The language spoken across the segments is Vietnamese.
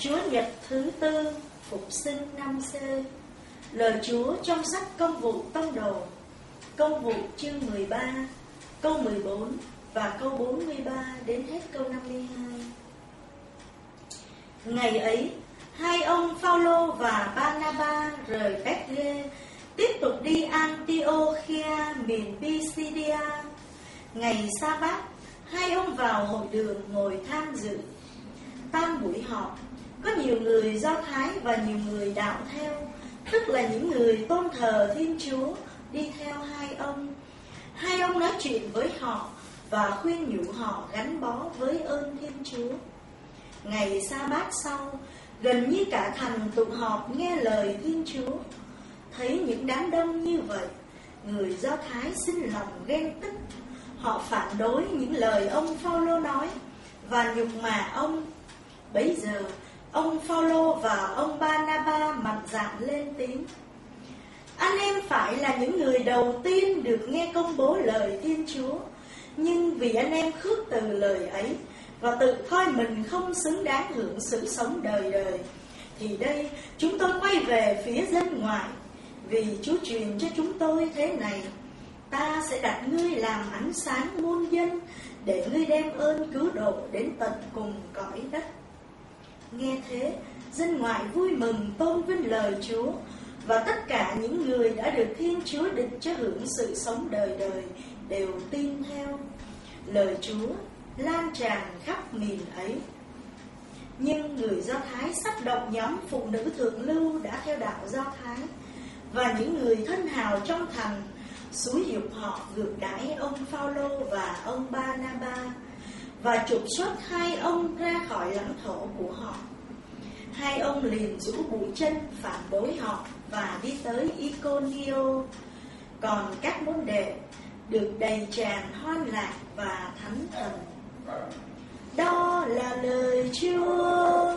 Chúa Nhật thứ tư phục sinh năm C. Lời Chúa trong sách Công vụ Tông Đồ, Công vụ chương 13, câu 14 và câu 43 đến hết câu 52. Ngày ấy, hai ông Phao-lô và Ba-na-ba rời Bét-ghê, tiếp tục đi Antiochia miền Pisidia. Ngày Sa-bát, hai ông vào hội đường ngồi tham dự. Tam buổi họp, có nhiều người Do Thái và nhiều người đạo theo, tức là những người tôn thờ Thiên Chúa, đi theo hai ông. Hai ông nói chuyện với họ và khuyên nhủ họ gắn bó với ơn Thiên Chúa. Ngày Sa-bát sau, gần như cả thành tụ họp nghe lời Thiên Chúa. Thấy những đám đông như vậy, người Do Thái sinh lòng ghen tức. Họ phản đối những lời ông Phao-lô nói và nhục mạ ông. Bấy giờ, ông Phao-lô và ông Ba-na-ba mạnh dạn lên tiếng. Anh em phải là những người đầu tiên được nghe công bố lời Thiên Chúa, nhưng vì anh em khước từ lời ấy và tự coi mình không xứng đáng hưởng sự sống đời đời, thì đây chúng tôi quay về phía dân ngoại. Vì Chúa truyền cho chúng tôi thế này: ta sẽ đặt ngươi làm ánh sáng muôn dân, để ngươi đem ơn cứu độ đến tận cùng cõi đất. Nghe thế, dân ngoại vui mừng tôn vinh lời Chúa, và tất cả những người đã được Thiên Chúa định cho hưởng sự sống đời đời đều tin theo. Lời Chúa lan tràn khắp miền ấy. Nhưng người Do Thái sắp động nhóm phụ nữ thượng lưu đã theo đạo Do Thái, và những người thân hào trong thành xúi giục họ ngược đãi ông Phao-lô và ông Ba-na-ba và trục xuất hai ông ra khỏi lãnh thổ của họ. Hai ông liền rũ bụi chân phản đối họ và đi tới Iconio. Còn các môn đệ được đầy tràn hoan lạc và thánh thần. Đó là lời Chúa.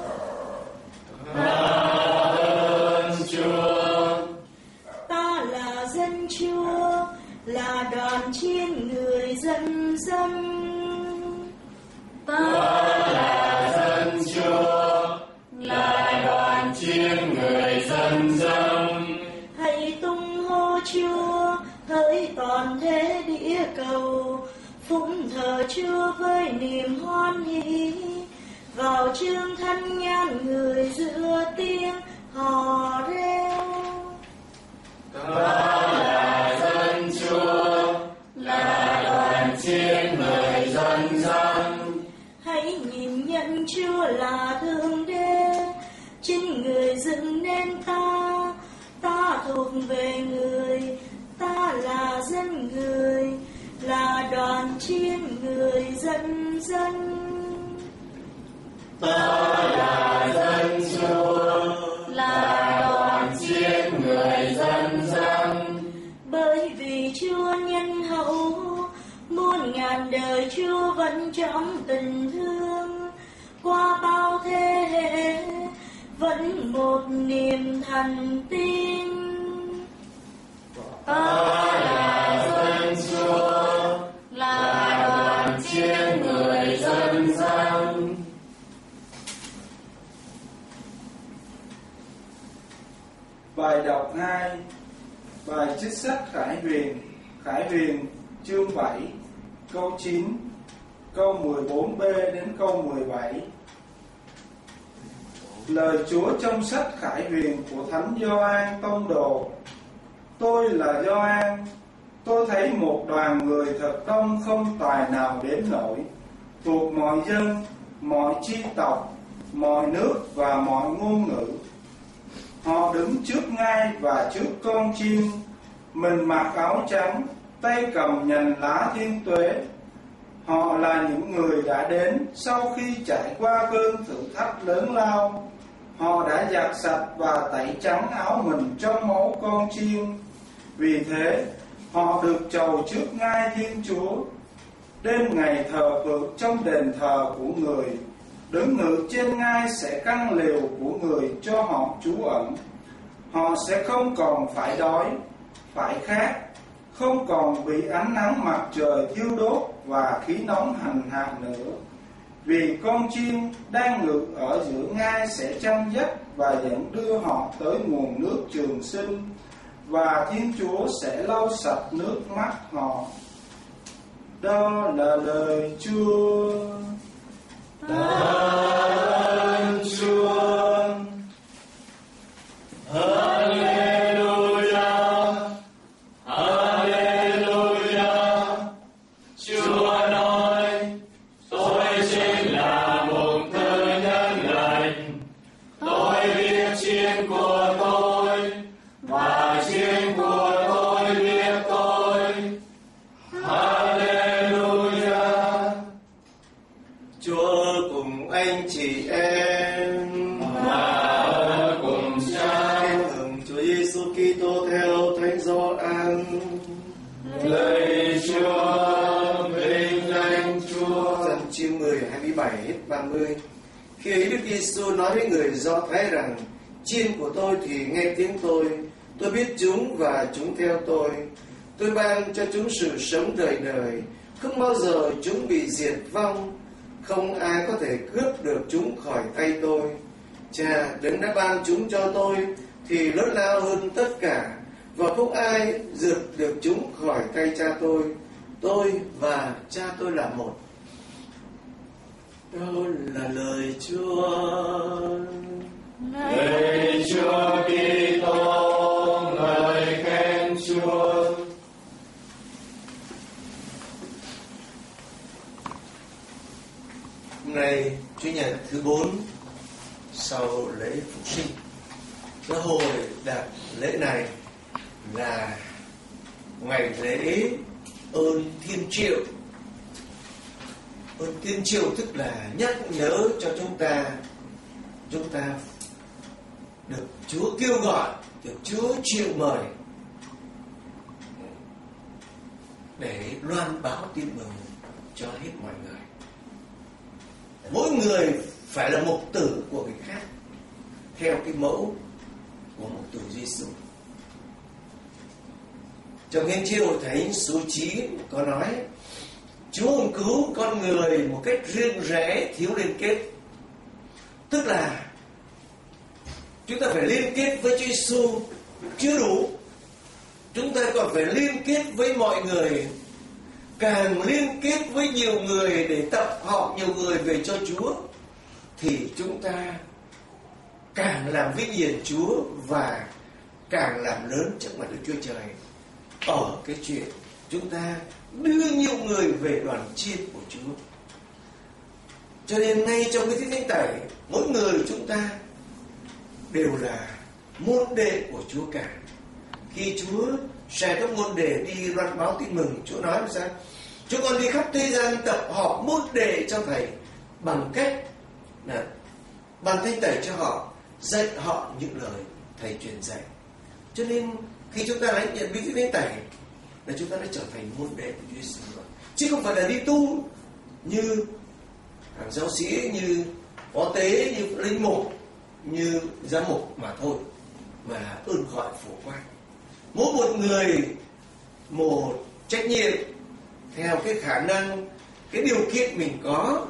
Ơn Chúa. Ta là dân Chúa, là đoàn chiên người dân dân. Ta là dân Chúa, là đoàn chiên người dân dân. Hãy tung hô Chúa hỡi toàn thế địa cầu, phụng thờ Chúa với niềm hoan hỷ. Vào chương thanh nhàn người giữa tiếng hò reo. Ta là dân Chúa, là đoàn chiên người dân dân. Hãy nhìn nhận Chúa là Thượng Đế, chính người dựng nên ta. Ta thuộc về người, ta là dân người, là đoàn chiên người dân dân. Ta là dân Chúa, là đoàn chiên người dân dân. Bởi vì Chúa nhân hậu, muôn ngàn đời Chúa vẫn trong tình thương. Qua bao thế hệ, vẫn một niềm thành tin. Ta là dân Chúa, là đoàn chiên người dân dân. Bài đọc 2. Bài trích sách Khải Huyền chương 7, câu 9, câu 14b đến câu 17. Lời Chúa trong sách Khải Huyền của Thánh Gioan Tông Đồ. Tôi là Gioan. Tôi thấy một đoàn người thật đông không tài nào đếm nổi, thuộc mọi dân, mọi chi tộc, mọi nước và mọi ngôn ngữ. Họ đứng trước ngai và trước con chiên, mình mặc áo trắng, tay cầm nhành lá thiên tuế. Họ là những người đã đến sau khi trải qua cơn thử thách lớn lao. Họ đã giặt sạch và tẩy trắng áo mình trong máu con chiên. Vì thế, họ được chầu trước ngai Thiên Chúa. Đêm ngày thờ phượng trong đền thờ của người, đứng ngự trên ngai sẽ căn lều của người cho họ trú ẩn. Họ sẽ không còn phải đói, phải khát, không còn bị ánh nắng mặt trời thiêu đốt và khí nóng hành hạ nữa. Vì con chim đang ngự ở giữa ngai sẽ chăn dắt và dẫn đưa họ tới nguồn nước trường sinh, và Thiên Chúa sẽ lau sạch nước mắt họ. Đó là lời Chúa. Ơn Chúa. Hallelujah, Hallelujah. Chúa nói, tôi chính là một thư nhân lành. Tôi biết chiên của tôi, và chiên của tôi biết tôi. Hallelujah. Chúa cùng anh chị em Và cùng Cha. Tin mừng Chúa Giêsu Kitô theo Thánh Gioan. Lạy Chúa, vinh danh Chúa. Dân chương 10:27 hết 30. Khi ấy Đức Giêsu nói với người Do Thái rằng: chiên của tôi thì nghe tiếng tôi biết chúng và chúng theo tôi. Tôi ban cho chúng sự sống đời đời, không bao giờ chúng bị diệt vong. Không ai có thể cướp được chúng khỏi tay tôi. Cha đấng đã ban chúng cho tôi thì lớn lao hơn tất cả, và không ai rượt được chúng khỏi tay cha tôi. Tôi và cha tôi là một. Đó là lời Chúa. Lạy Chúa Kitô, ngợi khen Chúa. Hôm nay Chủ nhật thứ 4 sau lễ Phục sinh. Giáo hội đặt lễ này là ngày lễ ơn Thiên Triệu. Ơn Thiên Triệu tức là nhắc nhớ cho chúng ta được Chúa kêu gọi, được Chúa triệu mời để loan báo tin mừng cho hết mọi người. Mỗi người phải là mục tử của người khác theo cái mẫu của mục tử Giêsu. Trong Thiên Chiêu Thánh số 9 có nói: Chúa ơn cứu con người một cách riêng rẽ, thiếu liên kết. Tức là chúng ta phải liên kết với Chúa Giêsu chưa đủ, chúng ta còn phải liên kết với mọi người. Càng liên kết với nhiều người để tập hợp nhiều người về cho Chúa, thì chúng ta càng làm vinh hiển Chúa và càng làm lớn trước mặt Đức Chúa Trời ở cái chuyện chúng ta đưa nhiều người về đoàn chiên của Chúa. Cho nên ngay trong cái Thánh Tẩy, mỗi người chúng ta đều là môn đệ của Chúa cả. Khi Chúa sai các môn đệ đi loan báo tin mừng, Chúa nói là sao? Chúng con đi khắp thế gian tập họp môn đệ cho Thầy bằng cách là ban Thánh Tẩy cho họ, dạy họ những lời Thầy truyền dạy. Cho nên khi chúng ta lãnh nhận bí tích Thánh Tẩy là chúng ta đã trở thành môn đệ của Chúa Giêsu rồi, chứ không phải là đi tu như hàng giáo sĩ, như phó tế, như linh mục, như giám mục mà thôi, mà ơn gọi phổ quang. Mỗi một người một trách nhiệm theo cái khả năng, cái điều kiện mình có.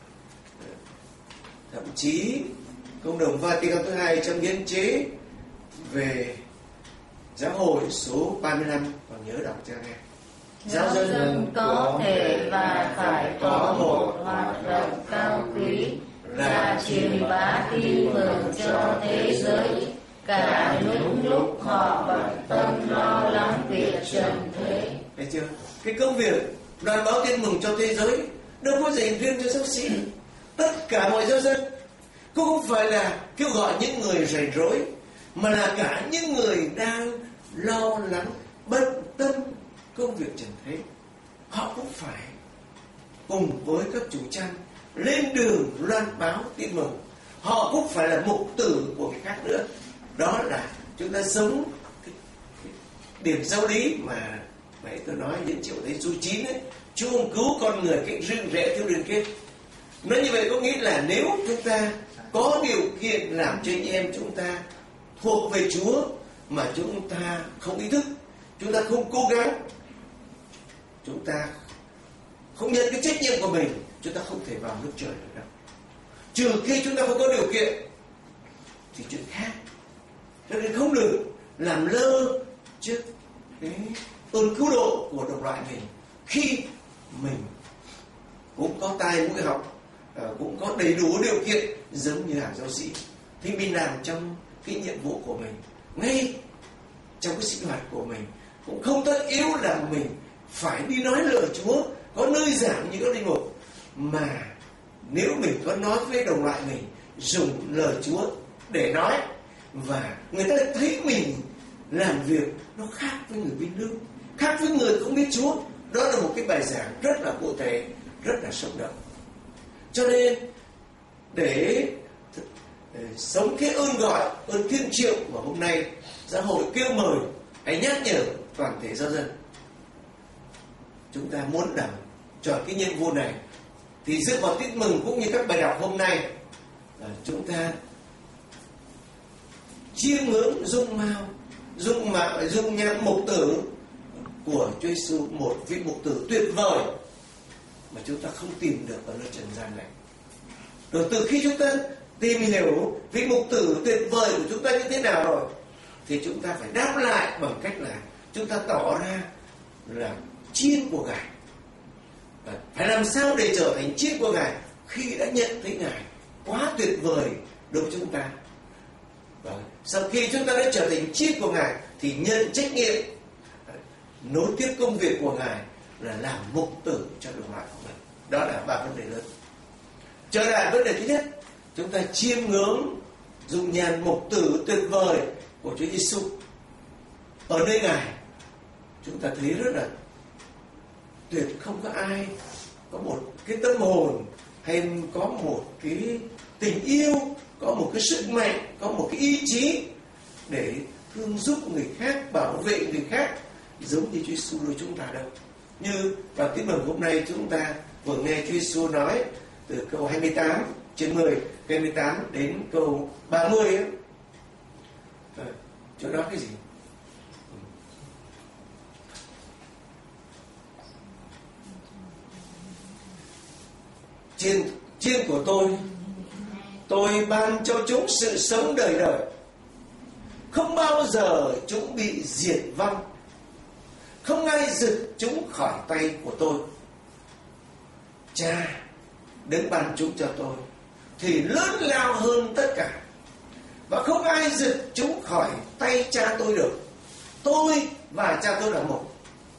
Thậm chí Công đồng Vatican thứ 2 trong hiến chế về giáo hội số 35, còn nhớ đọc cho nghe. Giáo dân có thể và phải có một hoạt động cao quý là truyền bá tin mừng cho thế giới, cả những lúc họ bận tâm lo lắng việc trần thế. Thấy chưa? Cái công việc loan báo tin mừng cho thế giới đâu có dành riêng cho giáo sĩ. Tất cả mọi giáo dân, cũng không phải là kêu gọi những người rảnh rỗi, mà là cả những người đang lo lắng, bận tâm công việc trần thế. Họ cũng phải cùng với các chủ trang lên đường loan báo tin mừng. Họ cũng phải là mục tử của người khác nữa. Đó là chúng ta sống cái điểm giáo lý mà nãy tôi nói Điển Triệu Thánh số 9 ấy. Chúa cứu con người cách riêng rẽ thiếu liên kết. Nói như vậy có nghĩa là nếu chúng ta có điều kiện làm cho anh em chúng ta thuộc về Chúa mà chúng ta không ý thức, chúng ta không cố gắng, chúng ta không nhận cái trách nhiệm của mình, chúng ta không thể vào nước trời được đâu. Trừ khi chúng ta không có điều kiện thì chuyện khác. Cho nên không được làm lơ trước cái ơn cứu độ của đồng loại mình khi mình cũng có tai mũi học, cũng có đầy đủ điều kiện giống như hàng giáo sĩ, thì mình làm trong cái nhiệm vụ của mình, ngay trong cái sinh hoạt của mình, cũng không tất yếu là mình phải đi nói lời Chúa, có nơi giảng như các linh mục, mà nếu mình có nói với đồng loại mình, dùng lời Chúa để nói, và người ta thấy mình làm việc nó khác với người bên lương, khác với người không biết Chúa, đó là một cái bài giảng rất là cụ thể, rất là sống động. Cho nên để sống cái ơn gọi, ơn thiên triệu mà hôm nay giáo hội kêu mời, hãy nhắc nhở toàn thể giáo dân, chúng ta muốn đảm tròn cái nhiệm vụ này, thì dựa vào tiết mừng cũng như các bài đọc hôm nay, chúng ta chiêm ngưỡng dung nhan mục tử của Chúa Giêsu, một vị mục tử tuyệt vời mà chúng ta không tìm được ở nơi trần gian này. Rồi từ khi chúng ta tìm hiểu vị mục tử tuyệt vời của chúng ta như thế nào rồi, thì chúng ta phải đáp lại bằng cách là chúng ta tỏ ra là chiên của Ngài. Phải làm sao để trở thành chiên của Ngài khi đã nhận thấy Ngài quá tuyệt vời đối với chúng ta. Và sau khi chúng ta đã trở thành chiên của Ngài thì nhận trách nhiệm nối tiếp công việc của Ngài là làm mục tử cho đồng loại của mình. Đó là 3 vấn đề lớn. Trở lại vấn đề thứ nhất, chúng ta chiêm ngưỡng dung nhan mục tử tuyệt vời của Chúa Giêsu. Ở nơi Ngài chúng ta thấy rất là tuyệt, không có ai có một cái tâm hồn hay có một cái tình yêu, có một cái sức mạnh, có một cái ý chí để thương giúp người khác, bảo vệ người khác giống như Chúa Giêsu đối chúng ta đâu. Như vào tiết mừng hôm nay chúng ta vừa nghe Chúa Giêsu nói từ câu 28 trên 10, câu 28 đến câu 30 ấy. Chỗ đó cái gì? Chiên của tôi ban cho chúng sự sống đời đời, không bao giờ chúng bị diệt vong, không ai giật chúng khỏi tay của tôi. Cha đấng ban chúng cho tôi thì lớn lao hơn tất cả, và không ai giật chúng khỏi tay cha tôi được. Tôi và cha tôi là một.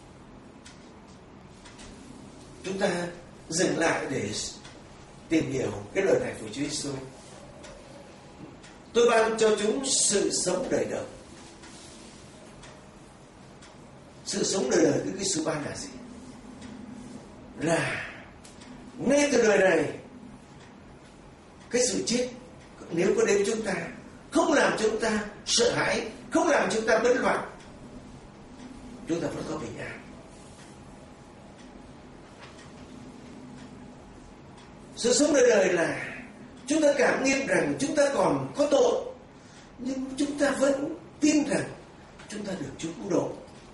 Chúng ta dừng lại để tìm hiểu cái lời này của Chúa Giêsu. Tôi ban cho chúng sự sống đời đời. Sự sống đời đời Đức Giêsu ban là gì? Là ngay từ đời này, cái sự chết nếu có đến chúng ta, không làm chúng ta sợ hãi, không làm chúng ta bất loạn, chúng ta vẫn có bình an. Sự sống đời đời là chúng ta cảm nghiệm rằng chúng ta còn có tội, nhưng chúng ta vẫn tin rằng chúng ta được Chúa cứu độ,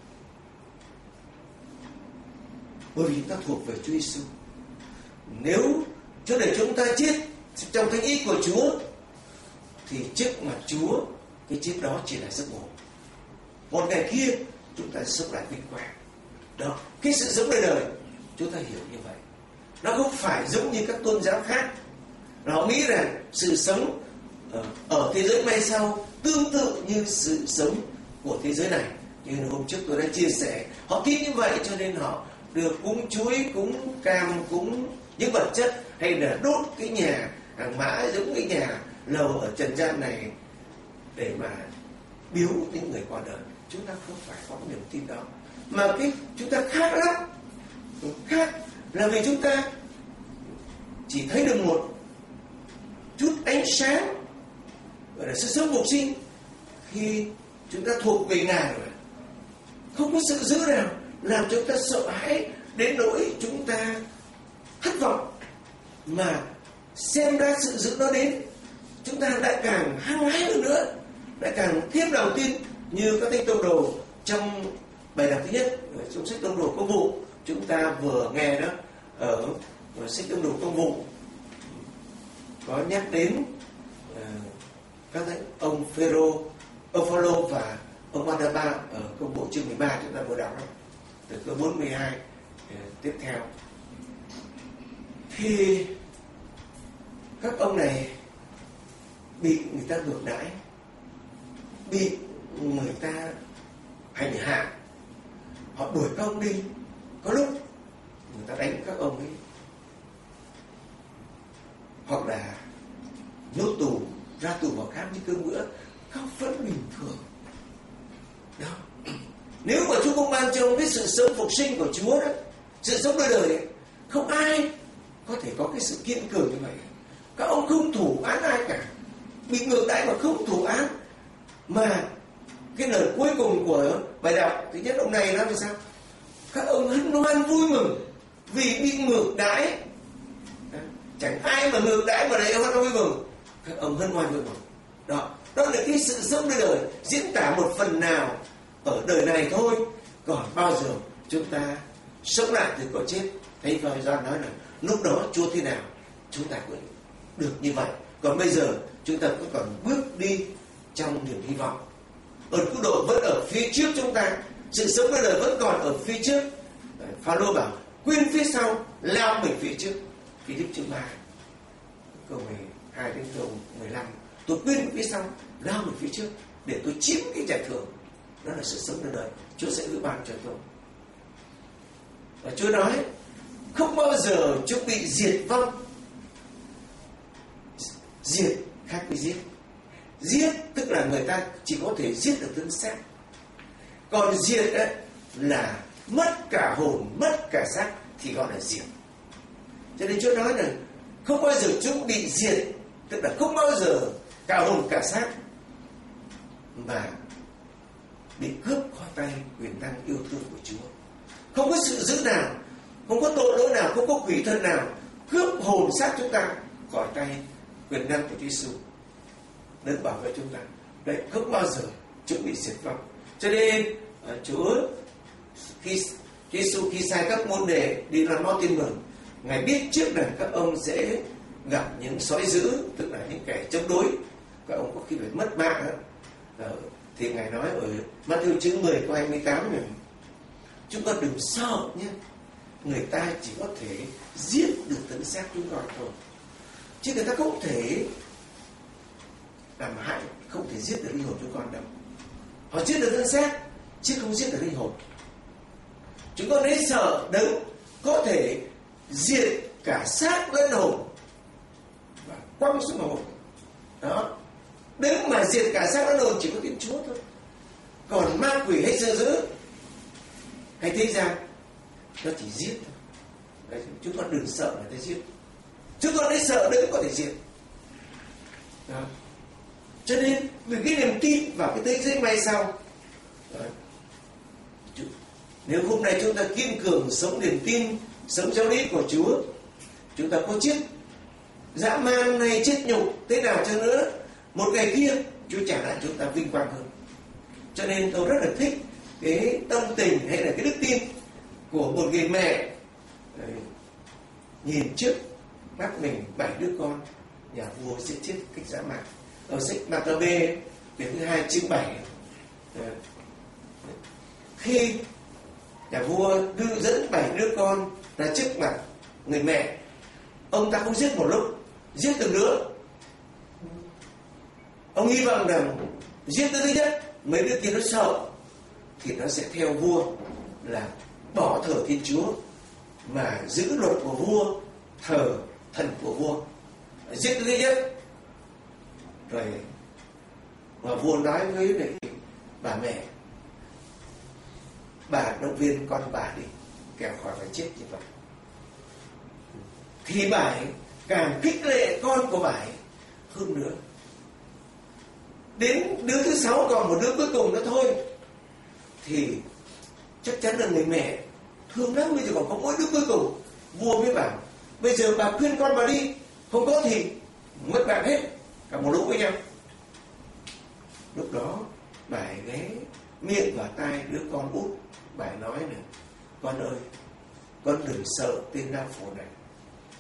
bởi vì chúng ta thuộc về Chúa Giêsu. Nếu cho để chúng ta chết trong thánh ý của Chúa, thì trước mặt Chúa, cái chết đó chỉ là giấc ngủ. Một ngày kia chúng ta sống lại vinh quang. Đó, cái sự sống đời đời chúng ta hiểu như vậy. Nó không phải giống như các tôn giáo khác, họ nghĩ rằng sự sống ở thế giới mai sau tương tự như sự sống của thế giới này. Như hôm trước tôi đã chia sẻ, họ tin như vậy cho nên họ được cúng chuối, cúng cam, cúng những vật chất, hay là đốt cái nhà hàng mã giống cái nhà lầu ở trần gian này để mà biếu những người qua đời. Chúng ta không phải có niềm tin đó, mà cái chúng ta khác lắm. Khác là vì chúng ta chỉ thấy được một chút ánh sáng gọi là sự sống phục sinh khi chúng ta thuộc về Ngài rồi. Không có sự giữ nào làm chúng ta sợ hãi đến nỗi chúng ta thất vọng, mà xem ra sự giữ nó đến, chúng ta lại càng hăng hái hơn nữa, lại càng thêm lòng tin. Như các thánh tông đồ trong bài đọc thứ nhất trong sách tông đồ công vụ chúng ta vừa nghe đó, ở Ở sách Tông Đồ Công vụ có nhắc đến các ông Phêrô, ông Phaolô và ông Barnaba ở Công vụ chương 13 chúng ta vừa đọc đó, từ câu 42 tiếp theo. Thì các ông này bị người ta ngược đãi, bị người ta hành hạ, họ đuổi các ông đi, có lúc người ta đánh các ông ấy, hoặc là nhốt tù, ra tù vào khám như cơm bữa, không vẫn bình thường. Đó. Nếu mà Chúa không ban cho ông cái sự sống phục sinh của Chúa đó, sự sống đời đời ấy, không ai có thể có cái sự kiên cường như vậy. Các ông không thủ án ai cả, bị ngược đãi mà không thủ án. Mà cái lời cuối cùng của bài đọc, thứ nhất ông này nói là sao? Các ông hân hoan vui mừng vì bị ngược đãi. Chẳng ai mà ngược đãi mà lại hân hoan vui mừng. Các ông hân hoan vui mừng. Đó là cái sự sống đời đời, diễn tả một phần nào ở đời này thôi. Còn bao giờ chúng ta sống lại từ cõi chết. Thầy Phaolô nói là lúc đó Chúa thế nào chúng ta cũng được như vậy. Còn bây giờ chúng ta cũng còn bước đi trong niềm hy vọng. Ơn cứu độ vẫn ở phía trước chúng ta, sự sống đời đời vẫn còn ở phía trước. Phaolô bảo quên phía sau, lao mình phía trước. Philip chương 3 câu 12 đến câu 15. Tôi quên phía sau, lao mình phía trước để tôi chiếm cái giải thưởng. Đó là sự sống đời đời Chúa sẽ ưu ban cho tôi. Và Chúa nói không bao giờ chúng bị diệt vong. Diệt khác với giết. Giết tức là người ta chỉ có thể giết được thân xác. Còn diệt ấy là mất cả hồn, mất cả xác thì gọi là diệt. Cho nên Chúa nói là không bao giờ chúng bị diệt, tức là không bao giờ cả hồn cả xác mà bị cướp khỏi tay quyền năng yêu thương của Chúa. Không có sự dữ nào, không có tội lỗi nào, không có quỷ thần nào cướp hồn xác chúng ta khỏi tay quyền năng của Chúa Giêsu đến bảo vệ chúng ta. Đấy, không bao giờ chúng bị diệt vong. Cho nên Chúa Giêsu khi sai các môn đệ đi làm báo tin mừng, Ngài biết trước rằng các ông sẽ gặp những sói dữ, tức là những kẻ chống đối, các ông có khi phải mất mạng. Thì Ngài nói ở Ma-thi-êu chương 10 câu 28 này, chúng con đừng sợ nhé, người ta chỉ có thể giết được thân xác chúng con thôi, chứ người ta không thể làm hại, không thể giết được linh hồn chúng con đâu. Họ giết được thân xác chứ không giết được linh hồn. Chúng con nên sợ Đấng có thể diệt cả xác lẫn hồn và quăng xuống hồn. Đó, Đấng mà diệt cả xác lẫn hồn chỉ có Thiên Chúa thôi. Còn ma quỷ hay sơ dữ hay thế gian nó chỉ giết thôi. Đấy, chúng con đừng sợ người ta giết, chúng con nên sợ Đấng có thể diệt. Đó. Cho nên vì cái niềm tin vào cái thế giới may sau. Đấy. Nếu hôm nay chúng ta kiên cường sống niềm tin, sống giáo lý của Chúa, chúng ta có chết dã man hay chết nhục thế nào cho nữa, một ngày kia Chúa trả lại chúng ta vinh quang hơn. Cho nên tôi rất là thích cái tâm tình hay là cái đức tin của một người mẹ. Đấy, nhìn trước mắt mình 7 đứa con, nhà vua sẽ chết cách dã man. Ở sách Ma-ca-bê quyển thứ 2 chương 7, khi nhà vua đưa dẫn 7 đứa con ra trước mặt người mẹ, ông ta không giết một lúc, giết từng đứa. Ông hy vọng rằng giết đứa thứ nhất, mấy đứa kia nó sợ thì nó sẽ theo vua là bỏ thờ Thiên Chúa mà giữ luật của vua, thờ thần của vua. Giết đứa thứ nhất rồi mà vua nói với bà mẹ, bà động viên con bà đi, kẻo khỏi phải chết như vậy. Thì bà ấy càng khích lệ con của bà ấy hơn nữa. Đến đứa thứ 6 còn một đứa cuối cùng nữa thôi, thì chắc chắn là người mẹ thương lắm, bây giờ còn có mỗi đứa cuối cùng. Vua mới bảo bây giờ bà khuyên con bà đi, không có thì mất mạng hết cả một lũ với nhau. Lúc đó bà ấy ghé miệng vào tai đứa con út, bà ấy nói này: con ơi, con đừng sợ tên đao phủ này,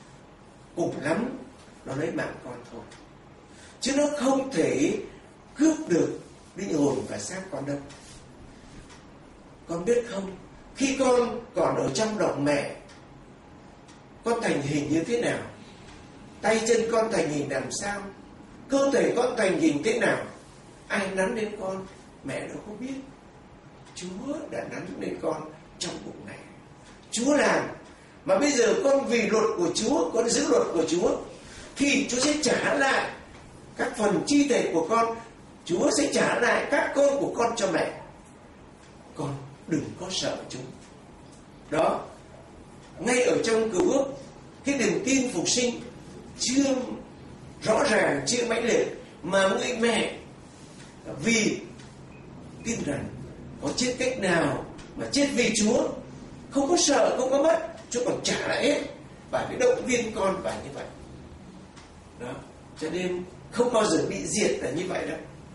cùng lắm nó lấy mạng con thôi, chứ nó không thể cướp được linh hồn và xác con đâu. Con biết không, khi con còn ở trong bụng mẹ, con thành hình như thế nào, tay chân con thành hình làm sao, cơ thể con thành hình thế nào, ai nắn đến con, mẹ đâu có biết. Chúa đã nắn đến con trong bụng này, Chúa làm. Mà bây giờ con vì luật của Chúa, con giữ luật của Chúa, thì Chúa sẽ trả lại các phần chi thể của con, Chúa sẽ trả lại các con của con cho mẹ. Con đừng có sợ chúng. Đó, ngay ở trong Cựu Ước, cái niềm tin phục sinh chưa rõ ràng, chưa mãnh liệt, mà người mẹ vì tin rằng có chết cách nào mà chết vì Chúa, không có sợ, không có mất, Chúa còn trả lại hết, và cái động viên con phải như vậy. Đó, cho nên không bao giờ bị diệt là như vậy đâu.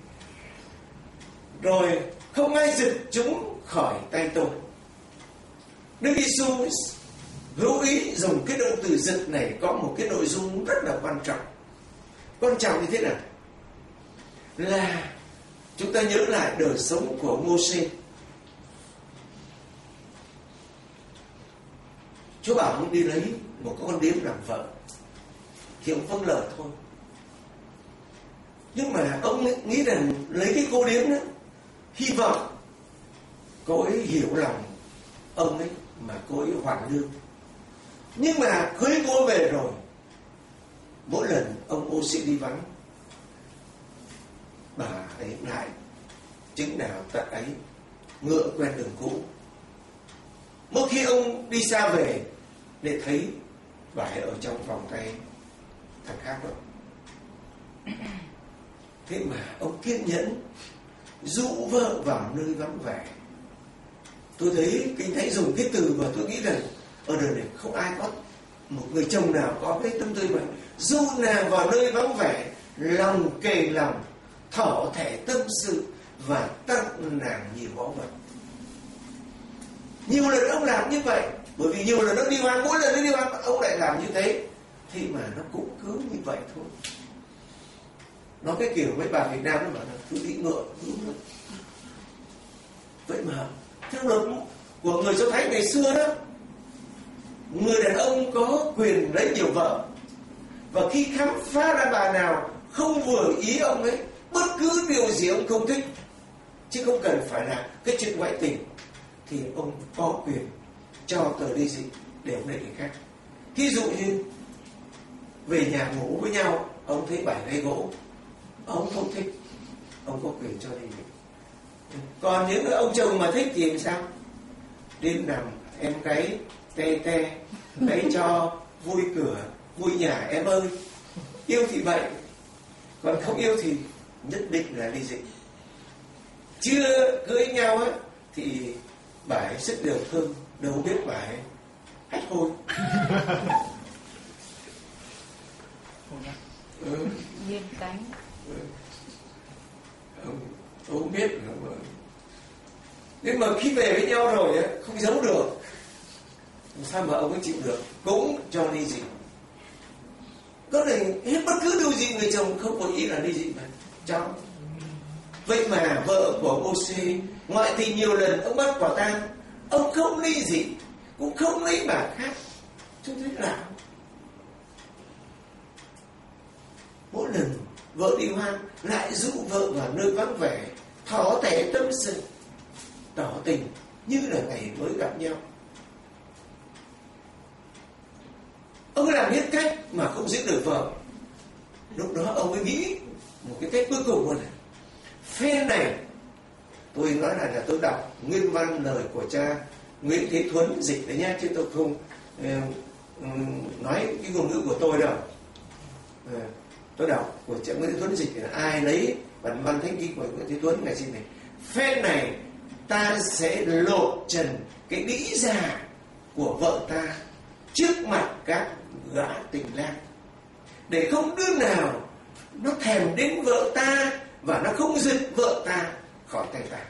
Rồi không ai giật chúng khỏi tay tôi. Đức Giêsu hữu ý dùng cái động từ giật này có một cái nội dung rất là quan trọng. Quan trọng như thế nào? Là chúng ta nhớ lại đời sống của Mô-sê. Chúa bảo ông đi lấy một con điếm làm vợ, thì ông vâng lời thôi. Nhưng mà ông nghĩ rằng lấy cái cô điếm đó, hy vọng cô ấy hiểu lòng ông ấy mà cô ấy hoàn lương. Nhưng mà cưới cô về rồi, mỗi lần ông Mô-sê đi vắng, bà ấy lại chứng nào tật ấy, ngựa quen đường cũ. Mỗi khi ông đi xa về để thấy bà ấy ở trong vòng tay thằng khác rồi. Thế mà ông kiên nhẫn dụ vợ vào nơi vắng vẻ. Tôi thấy Kinh Thánh dùng cái từ mà tôi nghĩ rằng ở đời này không ai có một người chồng nào có cái tâm tư mà dụ nàng vào nơi vắng vẻ, lòng kề lòng, thỏ thẻ tâm sự và tặng nàng nhiều báu vật. Nhiều lần ông làm như vậy, bởi vì nhiều lần nó đi hoang, mỗi lần nó đi hoang ông lại làm như thế, thì mà nó cũng cứ như vậy thôi. Nó cái kiểu mấy bà Việt Nam nó bảo là cứ đi ngựa, cứ ngựa. Vậy mà theo luật của người Do Thái ngày xưa đó, người đàn ông có quyền lấy nhiều vợ, và khi khám phá ra bà nào không vừa ý ông ấy, bất cứ điều gì ông không thích, chứ không cần phải là cái chuyện ngoại tình, thì ông có quyền cho tờ ly dị để ông lấy người khác. Ví dụ như về nhà ngủ với nhau, ông thấy 7 cây gỗ, ông không thích, ông có quyền cho ly dị. Còn những ông chồng mà thích thì làm sao? Đêm nằm em gáy te lấy cho vui cửa vui nhà em ơi. Yêu thì vậy, còn không yêu thì nhất định là ly dị. Chưa cưới nhau á thì bà ấy rất điều thương, đâu biết bà ấy hách hôi. Viên cánh. Ông không biết. Nhưng mà khi về với nhau rồi á, không giấu được, sao mà ông ấy chịu được, cũng cho ly dị. Có thể hết bất cứ điều gì người chồng không có ý là ly dị mà cho. Vậy mà vợ của Mô-sê ngoại tình nhiều lần, ông bắt quả tang, ông không ly dị, cũng không lấy bà khác. Chúng thấy lạ. Mỗi lần vợ đi hoang lại dụ vợ vào nơi vắng vẻ, thỏ thẻ tâm sự, tỏ tình như là ngày mới gặp nhau. Ông làm hết cách mà không giữ được vợ. Lúc đó ông mới nghĩ một cái cách cuối cùng là phen này, tôi nói là tôi đọc nguyên văn lời của cha Nguyễn Thế Thuấn dịch đấy nhá, chứ tôi không nói cái ngôn ngữ của tôi đâu. Tôi đọc của cha Nguyễn Thế Thuấn dịch là ai lấy bản văn thánh kinh của Nguyễn Thế Thuấn ngày xin này: phen này ta sẽ lột trần cái đĩ già của vợ ta trước mặt các gã tình lang, để không đứa nào nó thèm đến vợ ta và nó không giật vợ ta khỏi tay ta.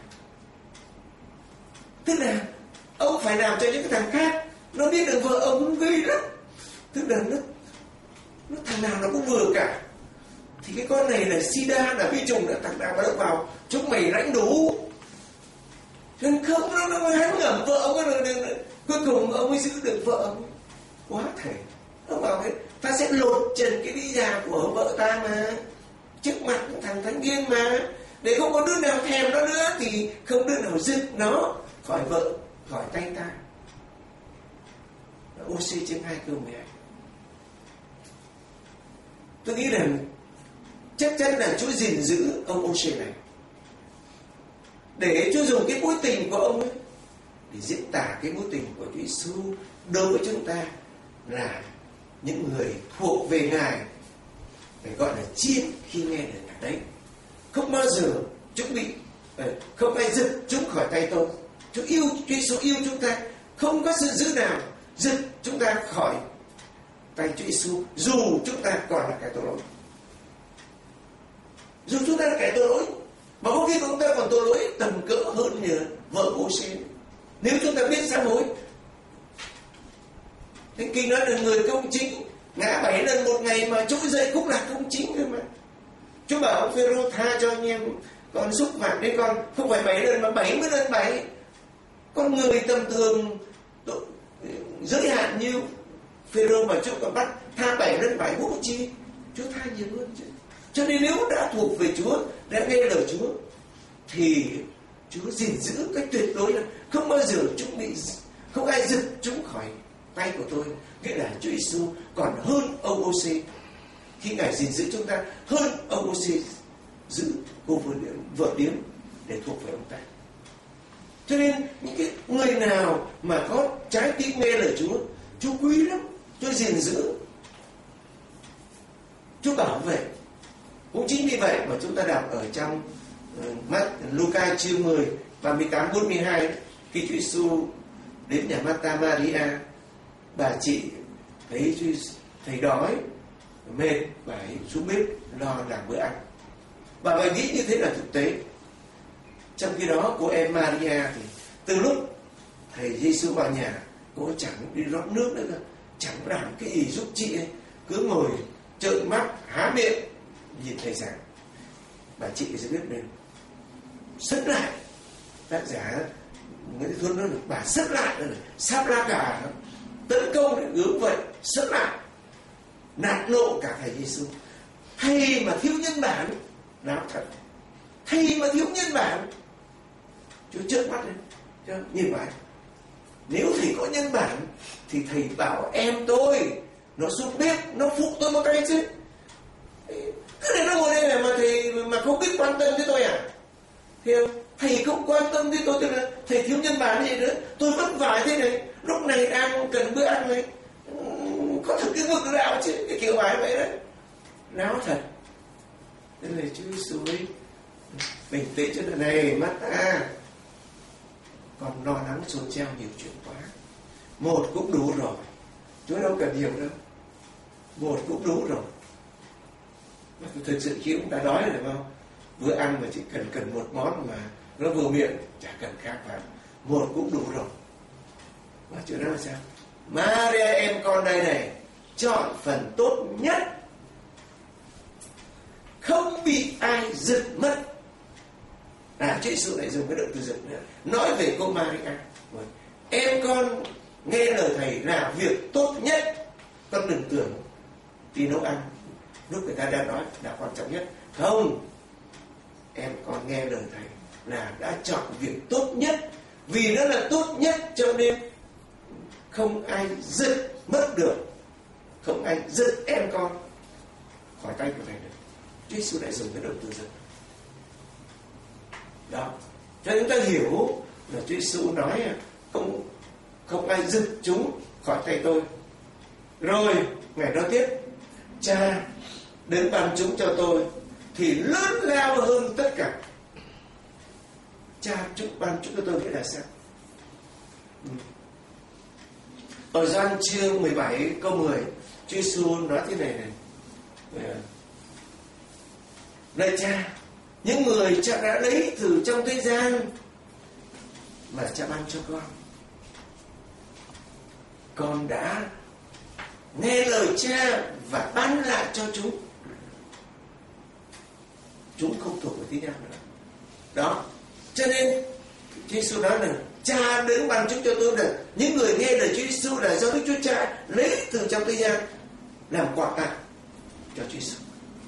Tức là ông phải làm cho những cái thằng khác nó biết được vợ ông gây lắm. Tức là thằng nào nó cũng vừa cả. Thì cái con này là sida, là vi trùng, là thằng nào mà nó vào chúng mày rãnh đủ. Nên không, nó hắn ngẩm vợ ông ấy, cuối cùng ông ấy giữ được vợ ông. Quá thể. Nó bảo ấy, ta sẽ lột trần cái đi già của vợ ta mà, trước mặt thằng thanh niên mà, để không có đứa nào thèm nó nữa, thì không đứa nào giật nó khỏi vợ, khỏi tay ta. OC trên 2 câu 12. Tôi nghĩ rằng chắc chắn là Chúa gìn giữ ông OC này, để Chúa dùng cái mối tình của ông ấy để diễn tả cái mối tình của Chúa Giêsu đối với chúng ta là những người thuộc về Ngài, phải gọi là chiên khi nghe lời Ngài đấy. Không bao giờ chúng bị không ai giật chúng khỏi tay tôi. Chúa Giêsu yêu chúng ta, không có sự giữ nào giật chúng ta khỏi tay Chúa Giêsu, dù chúng ta còn là kẻ tội lỗi. Dù chúng ta là kẻ tội lỗi, mà có khi chúng ta còn tội lỗi tầm cỡ hơn nhờ vợ OC. Nếu chúng ta biết sám hối. Thánh Kinh nói là người công chính ngã 7 lần một ngày mà trỗi dậy cũng là công chính thôi mà. Chúa bảo ông Phêrô tha cho anh em con xúc phạm đấy con, không phải 7 lần mà 70 lần 7. Con người tầm thường giới hạn như Phêrô mà Chúa còn bắt tha 7 lần 7 vô chi, Chúa tha nhiều hơn chứ. Cho nên nếu đã thuộc về Chúa, đã nghe lời Chúa, thì Chúa gìn giữ cách tuyệt đối là không bao giờ chúng bị, không ai giật chúng khỏi tay của tôi. Nghĩa là Chúa Giêsu còn hơn ông OC, khi Ngài gìn giữ chúng ta hơn ông OC giữ cô vợ điếm để thuộc về ông ta. Cho nên những cái người nào mà có trái tim nghe lời Chúa, Chúa quý lắm, Chúa gìn giữ, Chúa bảo vệ. Cũng chính vì vậy mà chúng ta đọc ở trong Luca chương 10 38-42, khi Chúa Giêsu đến nhà Marta Maria, bà chị thấy đói mệt, bà ấy xuống bếp lo làm bữa ăn. Bà ấy nghĩ như thế là thực tế. Trong khi đó cô em Maria thì từ lúc thầy Giêsu vào nhà, cô chẳng đi rót nước nữa cơ, chẳng làm cái gì giúp chị ấy, cứ ngồi trợn mắt há miệng nhìn thầy giảng. Bà chị sẽ biết nên sất lại, tác giả Nguyễn Thị Thuấn nói là bà sất lại là sắp ra cả tấn công để hướng vậy, sất lại nạt nộ cả thầy Giêsu. Thầy mà thiếu nhân bản, nào thật, thầy mà thiếu nhân bản. Chúa trợn mắt lên, nhìn vậy. Nếu thầy có nhân bản thì thầy bảo em tôi nó xuống bếp, nó phụ tôi một tay chứ. Cứ để nó ngồi đây này mà thầy mà không biết quan tâm tới tôi à? Hiểu? Thầy không quan tâm tới tôi, tức là thầy thiếu nhân bản gì nữa. Tôi vất vả thế này, lúc này đang cần bữa ăn này, có thực cái vực đạo chứ, cái kiểu bài vậy đấy. Náo thật. Nên là Chúa Giêsu ấy bình tĩnh cho đợt này, mắt ta còn lo lắng xôn xao nhiều chuyện quá. Một cũng đủ rồi, Chúa đâu cần nhiều đâu. Một cũng đủ rồi. Mà thực sự khi chúng ta đói rồi, phải không? Bữa ăn mà chỉ cần một món mà nó vừa miệng, chả cần khác vào. Một cũng đủ rồi. Và Chúa nói là sao? Maria em con đây này, chọn phần tốt nhất, không bị ai giật mất. Chúa Giêsu lại dùng cái động từ giật nữa, nói về cô Maria. Em con nghe lời thầy là việc tốt nhất, con đừng tưởng đi nấu ăn lúc người ta đang nói là quan trọng nhất. Không, em con nghe lời thầy là đã chọn việc tốt nhất, vì nó là tốt nhất cho nên không ai giật mất được, không ai giật em con khỏi tay của thầy được. Chúa Giêsu lại dùng cái động từ giật đó, cho chúng ta hiểu là Chúa Giêsu nói không ai giật chúng khỏi tay tôi. Rồi Ngài nói tiếp, Cha đến ban chúng cho tôi thì lớn lao hơn tất cả. Cha ban chúng cho tôi nghĩa là sao? Ở Gioan chương 17 câu 10, Chúa Giêsu nói thế này này: Này Cha, những người Cha đã lấy từ trong thế gian mà Cha ban cho con đã nghe lời Cha và ban lại cho chúng. Chúng không thuộc về tí nhau nữa. Đó, cho nên Chúa Giêsu nói là Cha đấng ban chúng cho tôi, là những người nghe lời Chúa Giêsu là do Đức Chúa Cha lấy từ trong thế gian làm quà tặng cho Chúa Giêsu.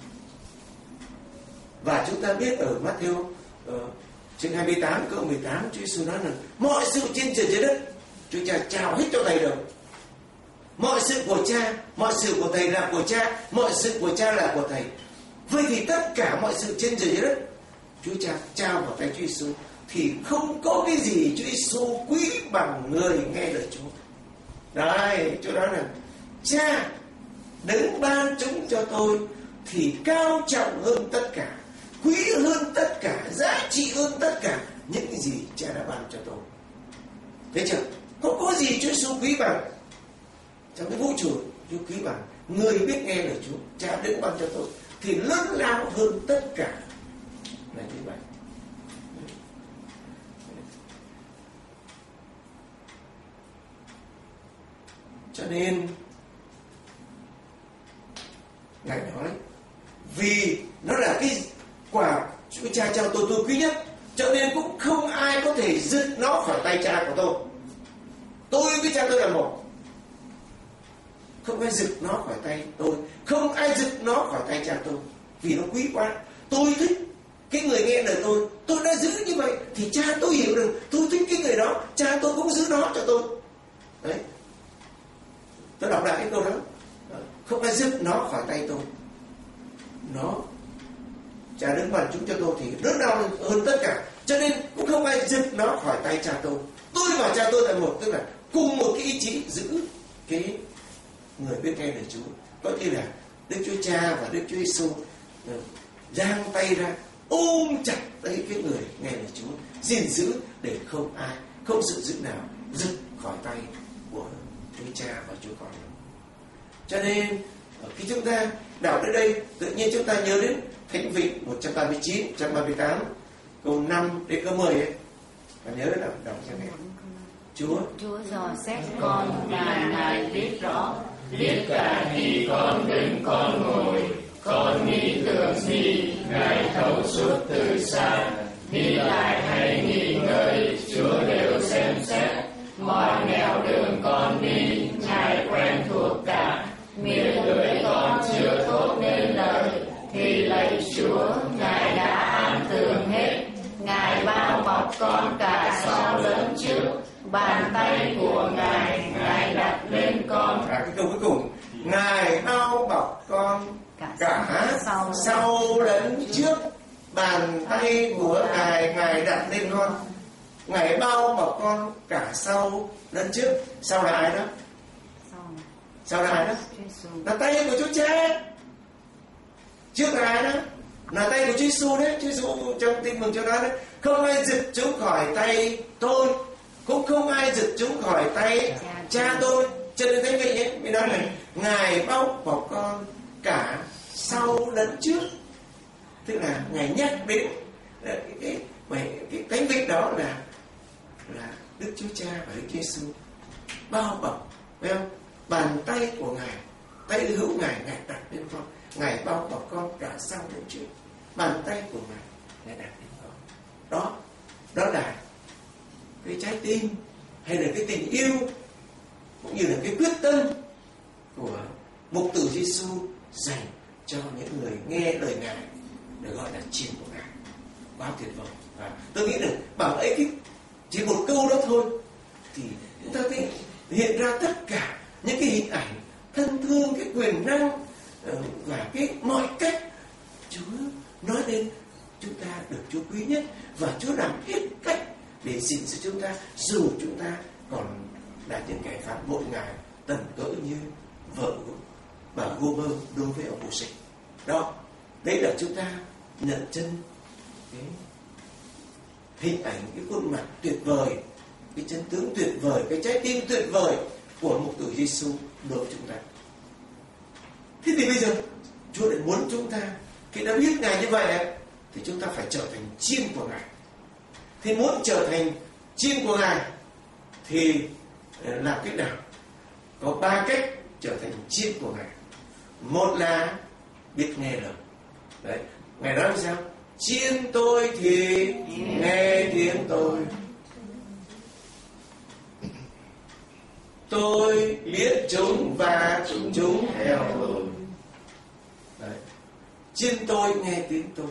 Và chúng ta biết ở Matthew chương 28 câu 18, Chúa Giêsu nói là mọi sự trên trời dưới đất Chúa Cha trao hết cho Thầy rồi. Mọi sự của Cha, mọi sự của Thầy là của Cha, mọi sự của Cha là của Thầy. Vậy thì tất cả mọi sự trên trời dưới đất Chúa Cha trao vào tay Chúa Giêsu, thì không có cái gì Chúa Giêsu quý bằng người nghe lời Chúa. Đấy, Chúa nói là Cha đấng ban chúng cho tôi thì cao trọng hơn tất cả, quý hơn tất cả, giá trị hơn tất cả những cái gì Cha đã ban cho tôi. Thấy chưa? Không có gì Chúa Giêsu quý bằng trong cái vũ trụ. Chúa quý bằng người biết nghe lời Chúa. Cha đấng ban cho tôi thì lớn lao hơn tất cả là như vậy. Cho nên Ngài nói vì nó là cái quả Chúa Cha cho tôi quý nhất, cho nên cũng không ai có thể giật nó khỏi tay Cha của tôi. Tôi với Cha tôi là một. Không ai giật nó khỏi tay tôi, không ai giật nó khỏi tay Cha tôi, vì nó quý quá. Tôi thích cái người nghe lời tôi đã giữ như vậy thì Cha tôi hiểu được, tôi thích cái người đó, Cha tôi cũng giữ nó cho tôi. Đấy, tôi đọc lại cái câu đó. Không ai giật nó khỏi tay tôi. Nó Cha đấng ban chúng cho tôi thì rất đau hơn tất cả, cho nên cũng không ai giật nó khỏi tay Cha tôi. Tôi và Cha tôi là một, tức là cùng một cái ý chí giữ cái người biết nghe lời Chúa. Có như là Đức Chúa Cha và Đức Chúa Giêsu giang tay ra ôm chặt lấy cái người nghe lời Chúa, gìn giữ để không ai, không sự giữ nào giật khỏi tay của Chúa Cha và Chúa Con. Cho nên khi chúng ta đọc đến đây, tự nhiên chúng ta nhớ đến Thánh Vịnh 139, 138 câu 5 đến câu 10 ấy. Và nhớ đọc cho nghe. Chúa dò xét con và Ngài biết rõ, biết cả khi con đứng con ngồi, con nghĩ tưởng gì, Ngài thấu suốt từ xa. Đi lại hay nghỉ ngơi, Chúa đều xem xét. Mọi nẻo đường con đi, Ngài quen thuộc cả. Miệng lưỡi con chưa thốt nên lời, thì lạy Chúa, Ngài đã an tường hết. Ngài bao bọc con cả sau lẫn trước. Bàn tay của Ngài, Ngài đặt lên con. Cái câu cuối cùng, Ngài bao bọc con cả sau lẫn trước. Bàn tay của Ngài, Ngài đặt lên con. Ngài bao bọc con cả sau lẫn trước. Sau là ai đó? Sau là ai đó? Là tay của Chúa Cha. Trước là ai đó? Là tay của Chúa Giêsu đấy. Chúa Giêsu trong Tin Mừng Chúa nói đấy, không ai giật chúng khỏi tay tôi, cũng không ai giật chúng khỏi tay Cha tôi. Cho nên Thánh Vịnh ấy, mình nói là Ngài bao bọc con cả sau lẫn trước. Tức là Ngài nhắc đến cái Thánh Vịnh đó là Đức Chúa Cha và Đức Chúa Giêsu bao bọc, phải không? Bàn tay của Ngài, tay hữu Ngài, Ngài đặt lên con. Ngài bao bọc con cả sau lẫn trước. Bàn tay của Ngài, Ngài đặt lên con. Đó là cái trái tim hay là cái tình yêu, cũng như là cái quyết tâm của mục tử Giêsu dành cho những người nghe lời Ngài, được gọi là chiên của Ngài. Quá tuyệt vời. Tôi nghĩ là bằng ấy chỉ một câu đó thôi thì chúng ta thấy hiện ra tất cả những cái hình ảnh thân thương, cái quyền năng và cái mọi cách Chúa nói đến chúng ta được Chúa quý nhất, và Chúa làm hết cách để gìn giữ chúng ta, dù chúng ta còn là những kẻ phản bội Ngài tần cỡ như vợ bà Gomer đối với ông bồ sinh. Đó, đấy là chúng ta nhận chân cái hình ảnh, cái khuôn mặt tuyệt vời, cái chân tướng tuyệt vời, cái trái tim tuyệt vời của mục tử Giêsu đối với chúng ta. Thế thì bây giờ Chúa lại muốn chúng ta khi đã biết Ngài như vậy thì chúng ta phải trở thành chiên của Ngài. Thì muốn trở thành chiên của Ngài thì làm cách nào? Có 3 cách trở thành chiên của Ngài. Một là biết nghe lời. Đấy, Ngài nói sao? Chiên tôi thì nghe tiếng tôi. Tôi biết chúng và chúng theo tôi. Đấy. Chiên tôi nghe tiếng tôi.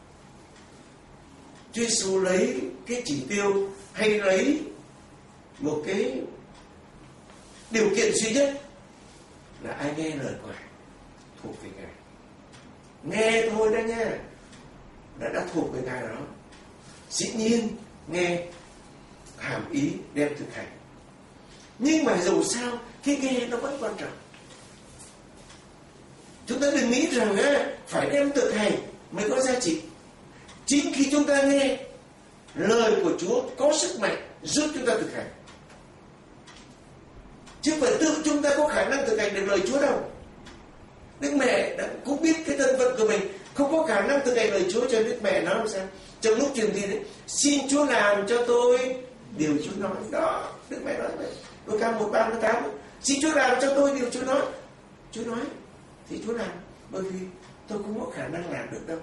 Chúa Giêsu lấy cái chỉ tiêu hay lấy một cái điều kiện duy nhất là ai nghe lời của Ngài thuộc về Ngài. Nghe thôi đó nha, đã thuộc về Ngài đó. Dĩ nhiên nghe hàm ý đem thực hành. Nhưng mà dù sao cái nghe nó vẫn quan trọng. Chúng ta đừng nghĩ rằng phải đem thực hành mới có giá trị. Chính khi chúng ta nghe lời của Chúa có sức mạnh giúp chúng ta thực hành, chứ không phải tự chúng ta có khả năng thực hành được lời Chúa đâu. Đức mẹ đã cũng biết cái thân phận của mình không có khả năng thực hành lời Chúa, cho Đức mẹ nói làm sao trong lúc truyền tin đấy: xin Chúa làm cho tôi điều Chúa nói. Đó, Đức mẹ nói vậy. Luca 1:38, xin Chúa làm cho tôi điều Chúa nói. Chúa nói thì Chúa làm, bởi vì tôi không có khả năng làm được đâu.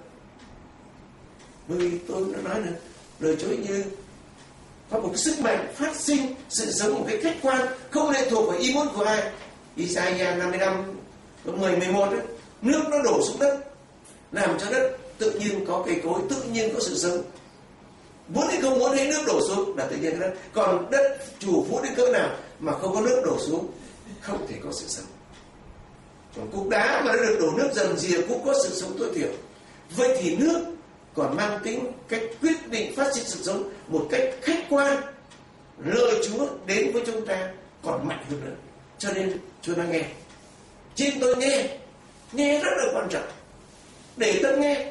Bởi vì tôi đã nói nữa, lời Chúa như có một cái sức mạnh phát sinh sự sống một cái khách quan, không lệ thuộc vào ý muốn của ai. Isaiah 55:10-11 đấy, nước nó đổ xuống đất làm cho đất tự nhiên có cây cối, tự nhiên có sự sống. Muốn hay không muốn thấy nước đổ xuống là tự nhiên đất. Còn đất chủ phú đến cỡ nào mà không có nước đổ xuống, không thể có sự sống. Còn cục đá mà nó được đổ nước dần dìa cũng có sự sống tối thiểu. Vậy thì nước còn mang tính cách quyết định phát sinh sự sống một cách khách quan. Lời Chúa đến với chúng ta còn mạnh hơn nữa. Cho nên Chúa nói nghe. Chính tôi nghe rất là quan trọng. Để tâm nghe,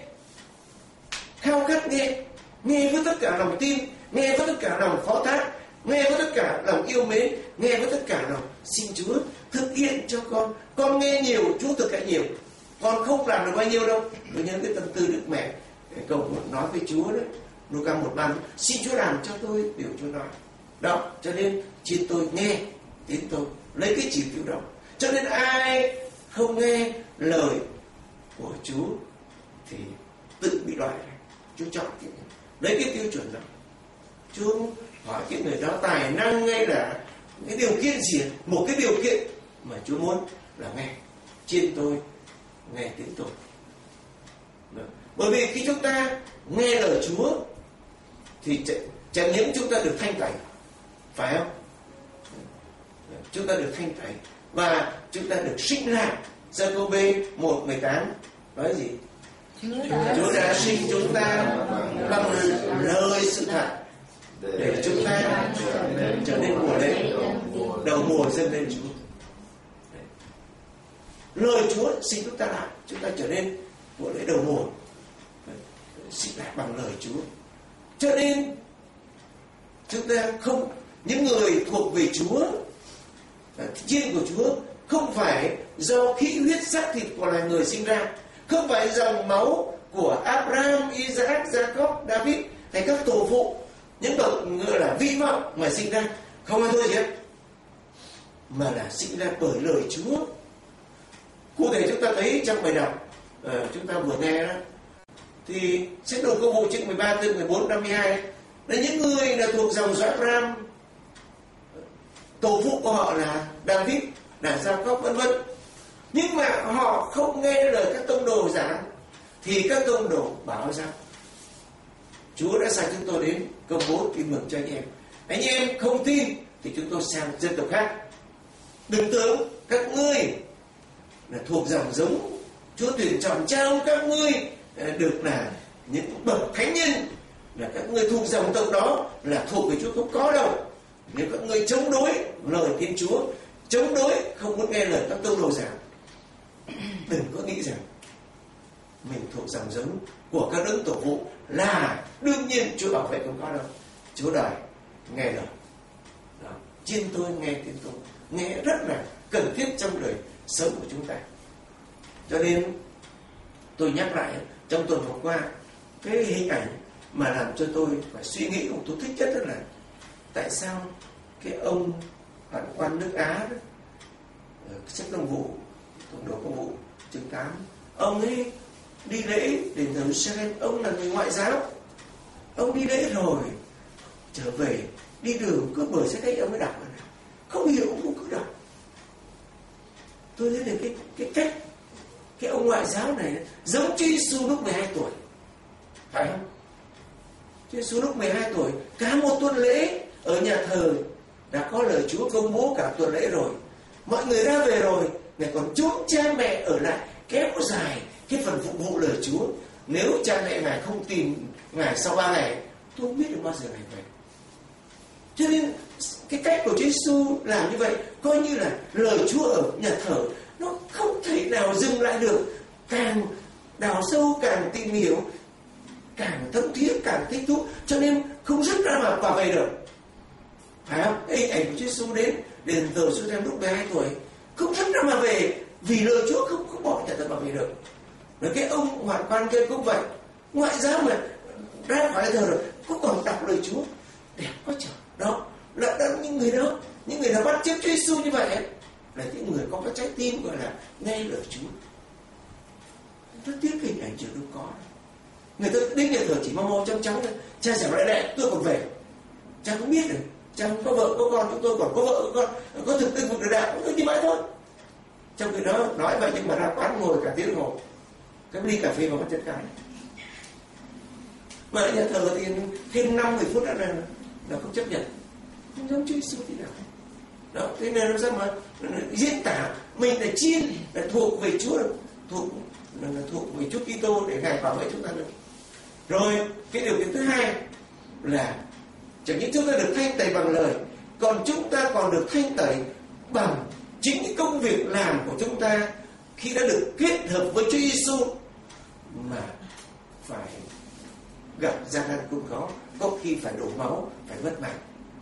khao khát nghe với tất cả lòng tin, nghe với tất cả lòng phó thác, nghe với tất cả lòng yêu mến, nghe với tất cả lòng xin Chúa thực hiện cho con nghe nhiều, Chúa thực hiện nhiều. Con không làm được bao nhiêu đâu. Tôi nhớ cái tâm tư Đức Mẹ cầu nói với Chúa đấy, Luca 1:3, xin Chúa làm cho tôi điều Chúa nói. Đó, cho nên xin tôi nghe tiếng tôi, lấy cái chỉ tiêu đó. Cho nên ai không nghe lời của Chúa thì tự bị loại. Chúa chọn lấy cái tiêu chuẩn đó. Chúa hỏi cái người đó tài năng hay là cái điều kiện gì? Một cái điều kiện mà Chúa muốn là nghe. Chiên tôi nghe tiếng tôi. Bởi vì khi chúng ta nghe lời Chúa thì chẳng những chúng ta được thanh tẩy, phải không? Chúng ta được thanh tẩy và chúng ta được sinh lại. Giê-cô-bê 1:18 nói gì? Chúa đã sinh chúng ta bằng lời sự thật để chúng ta trở nên mùa lễ, đầu mùa dâng lên Chúa. Lời Chúa sinh chúng ta lại, chúng ta trở nên mùa lễ đầu mùa, sinh lại bằng lời Chúa. Cho nên chúng ta không, những người thuộc về Chúa, chiên của Chúa không phải do khí huyết xác thịt của loài người sinh ra, không phải dòng máu của Abraham, Isaac, Jacob, David hay các tổ phụ, những bậc gọi là vĩ vọng mà sinh ra, không ai thôi gì hết, mà là sinh ra bởi lời Chúa. Cụ thể chúng ta thấy trong bài đọc chúng ta vừa nghe đó, thì Sách Đồ Công vụ chương 13 từ 14-52 là những người là thuộc dòng dõi Abraham, tổ phụ của họ là David, là Jacob vân vân. Nhưng mà họ không nghe lời các tông đồ giảng, thì các tông đồ bảo rằng Chúa đã sai chúng tôi đến công bố tin mừng cho anh em. Anh em không tin thì chúng tôi sang dân tộc khác. Đừng tưởng các ngươi là thuộc dòng giống Chúa tuyển chọn trao các ngươi được là những bậc thánh nhân, là các ngươi thuộc dòng tộc đó là thuộc về Chúa, không có đâu. Nếu các ngươi chống đối lời Thiên Chúa, chống đối không muốn nghe lời các tông đồ giảng, đừng có nghĩ rằng mình thuộc dòng giống của các đấng tổ phụ là đương nhiên Chúa bảo vệ, không có đâu. Chúa đòi nghe lời đó. Chiên tôi nghe tiếng tôi, nghe rất là cần thiết trong đời sống của chúng ta. Cho nên tôi nhắc lại trong tuần vừa qua, cái hình ảnh mà làm cho tôi phải suy nghĩ, của tôi thích nhất đó là tại sao cái ông phản quan nước Á đó, sách Công vụ, Tổng đồ Công vụ chương 8. Ông ấy đi lễ đền thờ Jerusalem, ông là người ngoại giáo. Ông đi lễ rồi trở về, đi đường cứ mở sách ấy ông ấy đọc, không hiểu ông cũng cứ đọc. Tôi thấy được cái cách cái ông ngoại giáo này giống Chúa Giêsu lúc 12 tuổi, phải không? Chúa Giêsu lúc 12 tuổi, cả một tuần lễ ở nhà thờ đã có lời Chúa công bố cả tuần lễ rồi. Mọi người ra về rồi, Ngài còn trốn cha mẹ ở lại kéo dài cái phần phục vụ lời Chúa. Nếu cha mẹ Ngài không tìm Ngài sau 3 ngày, tôi không biết được bao giờ Ngài về. Cho nên cái cách của Chúa Giêsu làm như vậy coi như là lời Chúa ở nhà thờ nó không thể nào dừng lại được. Càng đào sâu, càng tìm hiểu, càng thấm thiết, càng thích thú, cho nên không dứt ra mà về được, phải không? Hình ảnh của Chúa Giêsu đến đền thờ Jerusalem lúc 12 tuổi, không dứt ra mà về, vì lời Chúa không bỏ nhà thờ mà về được. Rồi cái ông hoạn quan kia cũng vậy, ngoại giáo mà ra khỏi thờ rồi cũng còn đọc lời Chúa, đẹp quá trời. Đó là những người nào bắt chước Chúa Giêsu như vậy ấy, là những người có cái trái tim gọi là nghe lời Chúa. Rất tiếc hình ảnh chưa đâu có. Người ta đến nhà thờ chỉ mong trong cháu thôi, cha chẳng lại đẹp tôi còn về, cha không biết được, cha không có vợ có con, chúng tôi còn có vợ có con, có thực tư một đời đạo cũng như vậy thôi. Trong khi đó nói vậy nhưng mà ra quán ngồi cả tiếng hồ, cái ly cà phê vào mắt chân cái. Mà ở nhà thờ thì thêm 50 phút đã là không chấp nhận, không giống Chúa Giêsu thì nào. Đó, thế nên nó sao mà diễn tả mình là chiên, là thuộc về Chúa, thuộc về Chúa Kitô để Ngài bảo vệ chúng ta được. Rồi cái điều kiện thứ hai là chẳng những chúng ta được thanh tẩy bằng lời, còn chúng ta còn được thanh tẩy bằng chính cái công việc làm của chúng ta khi đã được kết hợp với Chúa Giêsu, mà phải gặp gian nan khốn khó, có khi phải đổ máu, phải mất mạng.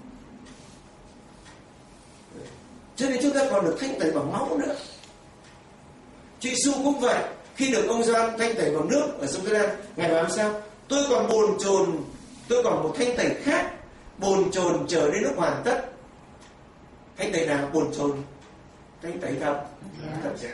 Cho nên chúng ta còn được thanh tẩy bằng máu nữa. Chúa Giêsu cũng vậy, khi được ông Gioan thanh tẩy bằng nước ở sông Giô-đan, Ngài nói sao? Tôi còn bồn chồn, tôi còn một thanh tẩy khác, bồn chồn chờ đến lúc hoàn tất. Thanh tẩy nào bồn chồn? Thanh tẩy thập giá.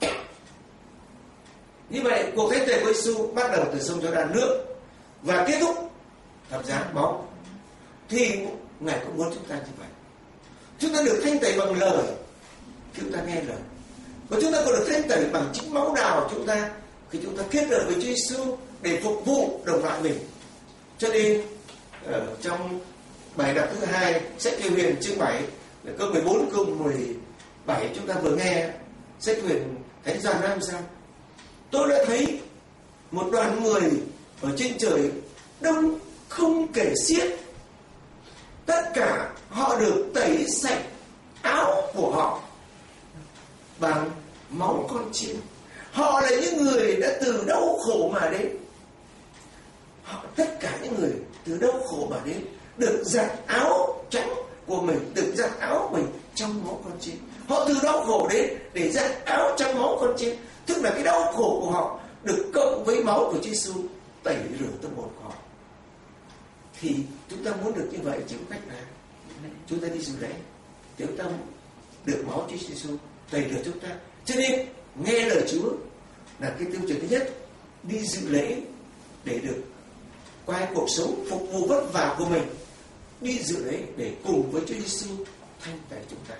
Như vậy cuộc thanh tẩy của Giêsu bắt đầu từ sông Giô-đan nước và kết thúc thập giá máu. Thì Ngài cũng muốn chúng ta như vậy. Chúng ta được thanh tẩy bằng lời, chúng ta nghe lời. Và chúng ta còn được thanh tẩy bằng chính máu đào của chúng ta khi chúng ta kết hợp với Chúa Giêsu để phục vụ đồng loại mình. Cho nên trong bài đọc thứ 2 sách Kêu Huyền chương 7 câu 14 câu 17 chúng ta vừa nghe, sách Huyền Thánh Doan nói sao? Tôi đã thấy một đoàn người ở trên trời đông không kể xiết. Tất cả họ được tẩy sạch áo của họ bằng máu con chiên. Họ là những người đã từ đau khổ mà đến. Tất cả những người từ đau khổ mà đến được giặt áo trắng của mình, được giặt áo mình trong máu con chiên. Họ từ đau khổ đến để giặt áo trong máu con chiên. Tức là cái đau khổ của họ được cộng với máu của Chúa Giêsu tẩy rửa tâm hồn của họ. Thì chúng ta muốn được như vậy chỉ có cách là chúng ta đi dự lễ, chúng ta được máu Chúa Giêsu tẩy rửa chúng ta. Cho nên nghe lời Chúa là cái tiêu chuẩn thứ nhất. Đi dự lễ để được qua cuộc sống phục vụ vất vả của mình, đi dự lễ để cùng với Chúa Giêsu thanh tẩy chúng ta.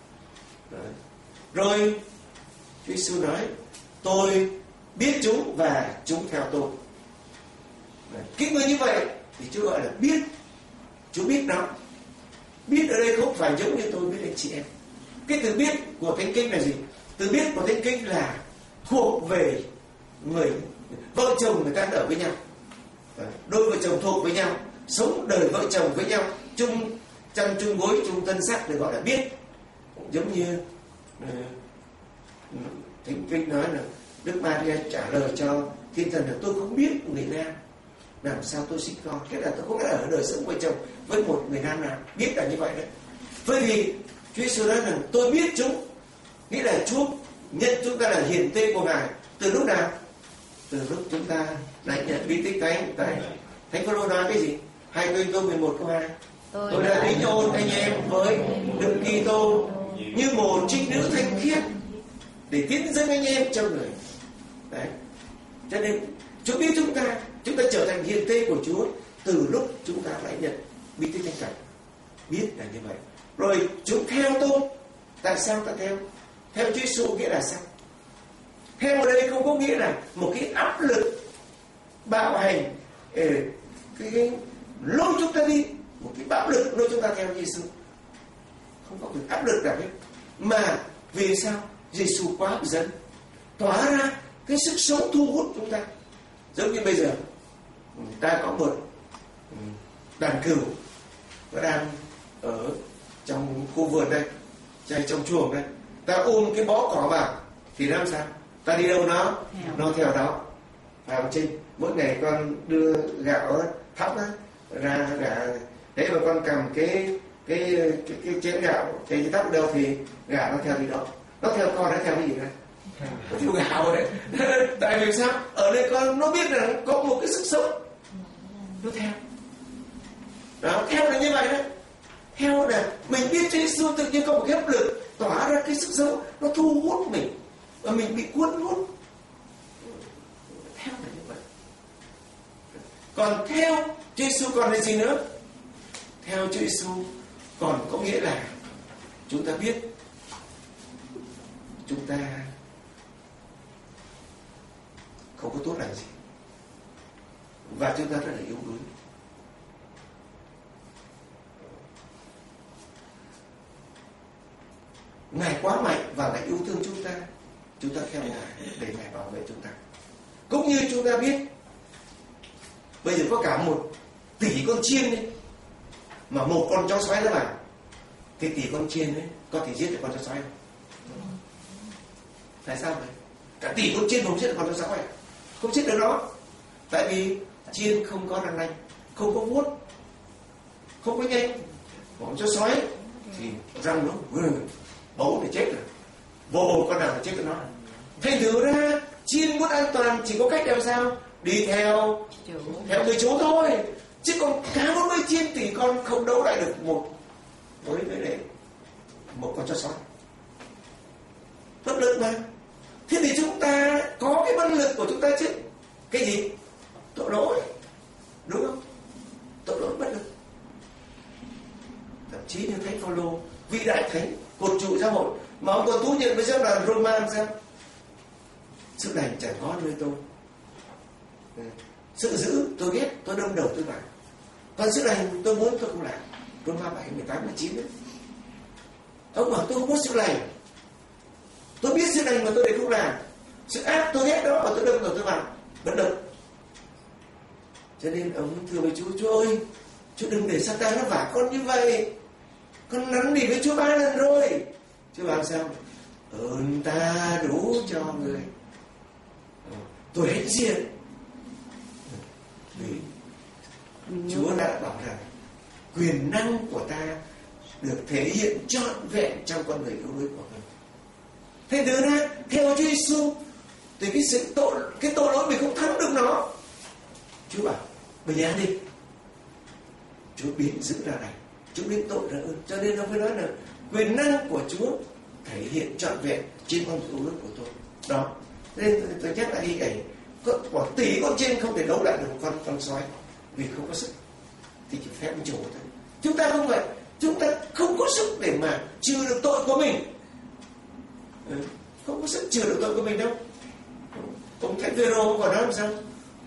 Rồi Chúa Giêsu nói tôi biết chúng và chúng theo tôi. Cái người như vậy thì Chúa gọi là biết. Chúa biết nó. Biết ở đây không phải giống như tôi biết anh chị em. Cái từ biết của Thánh Kinh là gì? Từ biết của Thánh Kinh là thuộc về người vợ chồng người ta ở với nhau. Đôi vợ chồng thuộc với nhau, sống đời vợ chồng với nhau, chung chăn chung gối chung thân xác, được gọi là biết. Giống như Thánh Kinh nói là Đức Maria trả lời cho thiên thần là tôi không biết người nam làm sao tôi sinh con. Cái là tôi không đã ở đời sống vợ chồng với một người nam nào. Biết là như vậy đấy. Bởi vì Chúa Giêsu nói rằng tôi biết chúng, nghĩa là Chúa nhận chúng ta là hiền tên của Ngài. Từ lúc nào? Từ lúc chúng ta lãnh nhận bí tích Thánh. Thánh Phaolô nói cái gì? 2 Cô-rinh-tô 11 câu 2. Tôi đã đính hôn anh em với Đức Kitô như một trinh nữ thanh khiết để tiến dẫn anh em trong người. Đấy. Cho nên Chúa biết chúng ta trở thành hiền thê của Chúa từ lúc chúng ta lại nhận bí tích thánh cảnh. Biết là như vậy. Rồi chúng theo tôi. Tại sao ta theo? Theo Chúa Giêsu nghĩa là sao? Theo ở đây không có nghĩa là một cái áp lực bạo hành cái lôi chúng ta đi, một cái bạo lực lôi chúng ta theo Giêsu. Không có việc áp lực nào hết. Mà vì sao? Giêsu quá hấp dẫn, tỏa ra cái sức sống thu hút chúng ta. Giống như bây giờ ta có một đàn cừu nó đang ở trong khu vườn đây, hay trong chuồng đây, ta ôm cái bó cỏ vào thì làm sao? Ta đi đâu nó theo đó. Vào trên mỗi ngày con đưa gạo thóc ra gà, thế mà con cầm cái chén gạo, cái thóc đâu thì gà nó theo đi đó. Nó theo con, nó theo cái gì đây? Nó theo gạo đấy. Tại vì sao? Ở đây con nó biết là có một cái sức sống, nó theo. Đó, theo là như vậy đó. Theo là mình biết Chúa Giêsu tự nhiên có một cái áp lực tỏa ra cái sức sống, nó thu hút mình và mình bị cuốn hút. Theo là như vậy. Còn theo Chúa Giêsu còn là gì nữa? Theo Chúa Giêsu còn có nghĩa là chúng ta biết chúng ta không có tốt lành gì và chúng ta rất là yếu đuối. Ngài quá mạnh và Ngài yêu thương chúng ta theo Ngài để Ngài bảo vệ chúng ta. Cũng như chúng ta biết bây giờ có cả 1 tỷ con chiên ấy, mà một con chó sói nó vào, thì tỷ con chiên ấy có thể giết được con chó sói không? Tại sao vậy? Cả tỷ con chiên không giết được con chó sói, không giết được nó. Tại vì chiên không có răng nanh, không có vuốt, không có nhanh. Con chó sói thì răng nó bấu thì chết rồi, vô con nào thì chết được nó. Thành thử ra chiên muốn an toàn chỉ có cách làm sao? Đi theo người chủ thôi. Chứ còn cá 40 chiên thì con không đấu lại được một con chó sói. Bất lực mà. Thế thì chúng ta có cái bất lực của chúng ta chứ. Cái gì? Tội lỗi. Đúng không? Tội lỗi bất lực. Thậm chí như Thánh Phaolô, vị đại thánh cột trụ giáo hội, mà ông còn thú nhận với giáo đoàn Roman xem sự lành chẳng có nơi tôi, sự dữ tôi ghét, tôi đâm đầu tôi vào, còn sự lành tôi muốn tôi không làm. Roma 7, 18, 19 đấy. Ông bảo tôi không muốn sự lành, tôi biết sự lành mà tôi để không làm, sự ác tôi ghét đó mà tôi đâm đầu tôi vào, bất lực. Cho nên ông thưa với Chúa ơi, Chúa đừng để Satan nó vả con như vậy. Con năn nỉ với Chúa 3 lần rồi. Chúa bảo sao? Ơn ta đủ cho người. Tôi hãnh diện. Vì Chúa đã bảo rằng quyền năng của ta được thể hiện trọn vẹn trong con người yếu đuối của mình. Thế từ ra theo Chúa Giêsu thì cái tội lỗi mình không thắng được nó. Chúa bảo bình an đi. Chúa biến giữ ra này, Chúa biến tội ra ơn. Cho nên ông phải nói là quyền năng của Chúa thể hiện trọn vẹn trên con người yếu đuối của tôi. Đó. Nên tôi nhắc lại hình ảnh có tỷ con chiên không thể đấu lại được con sói vì không có sức, thì chỉ phép chủ thôi. Chúng ta không vậy, chúng ta không có sức để mà trừ được tội của mình, không có sức trừ được tội của mình đâu. Ông Thánh Phêrô còn nói làm sao?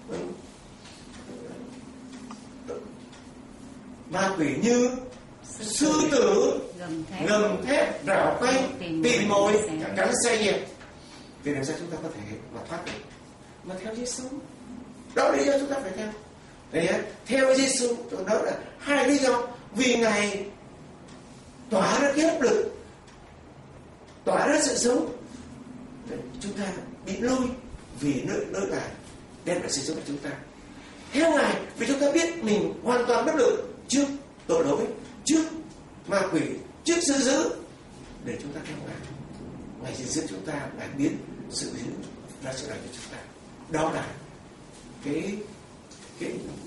Ma quỷ như sư tử gầm thét rảo quay tìm mồi cắn xe nhẹ. Vì làm sao chúng ta có thể mà thoát được? Mà theo Giêsu. Đó là lý do chúng ta phải theo. Đấy, theo Giêsu đó là 2 lý do. Vì Ngài tỏa ra cái áp lực, tỏa ra sự sống. Đấy, chúng ta bị lôi vì nơi Ngài đem lại sự sống của chúng ta. Theo Ngài vì chúng ta biết mình hoàn toàn bất lực trước tội lỗi, trước ma quỷ, trước sự dữ, để chúng ta theo Ngài. Ngài sẽ giúp chúng ta lại biến sự dữ ra sự lành của chúng ta. Đó là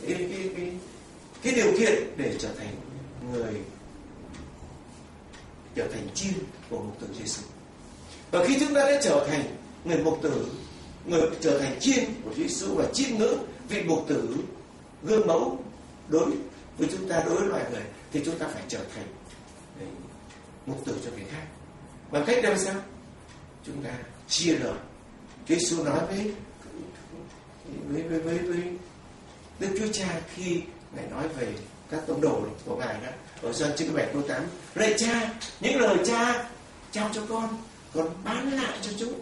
cái điều kiện để trở thành người trở thành chiên của mục tử Giêsu. Và khi chúng ta đã trở thành người mục tử, người trở thành chiên của Giêsu và chiêm ngưỡng vị mục tử gương mẫu đối với chúng ta, đối với loài người, thì chúng ta phải trở thành mục tử cho người khác. Bằng cách làm sao? Chúng ta chia lời. Chúa Giêsu nói với Đức Chúa Cha khi Ngài nói về các tông đồ của Ngài đó, ở Gioan chương 7 câu 8: lạy Cha, những lời Cha trao cho con bán lại cho chúng.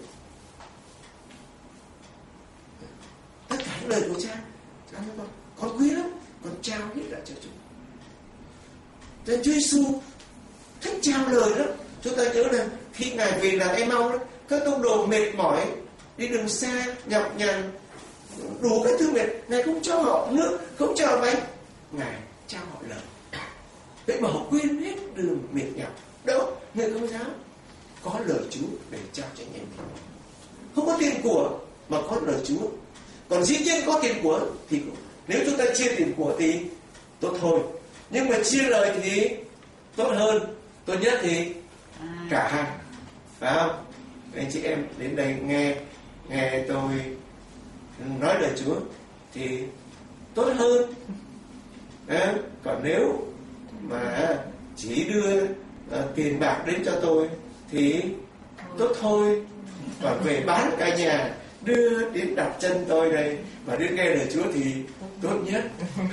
Tất cả những lời của Cha trao cho con quý lắm, con trao hết lại cho chúng. Cho nên Chúa Giêsu thích trao lời đó. Chúng ta nhớ là khi Ngài về làng Emau đó, các tông đồ mệt mỏi đi đường xa, nhọc nhằn, đủ các thứ mệt, Ngài không cho họ nước, không cho họ bánh, Ngài trao họ lời. Vậy mà họ quên hết đường mệt nhọc. Đâu, người Công giáo có lời Chúa để trao cho anh em. Không có tiền của mà có lời Chúa. Còn dĩ nhiên có tiền của thì nếu chúng ta chia tiền của thì tốt thôi, nhưng mà chia lời thì tốt hơn. Tốt nhất thì cả hai, phải không? Anh chị em đến đây nghe tôi nói lời Chúa thì tốt hơn. Còn nếu mà chỉ đưa tiền bạc đến cho tôi thì tốt thôi. Còn về bán cả nhà đưa đến đặt chân tôi đây và đưa nghe lời Chúa thì tốt nhất.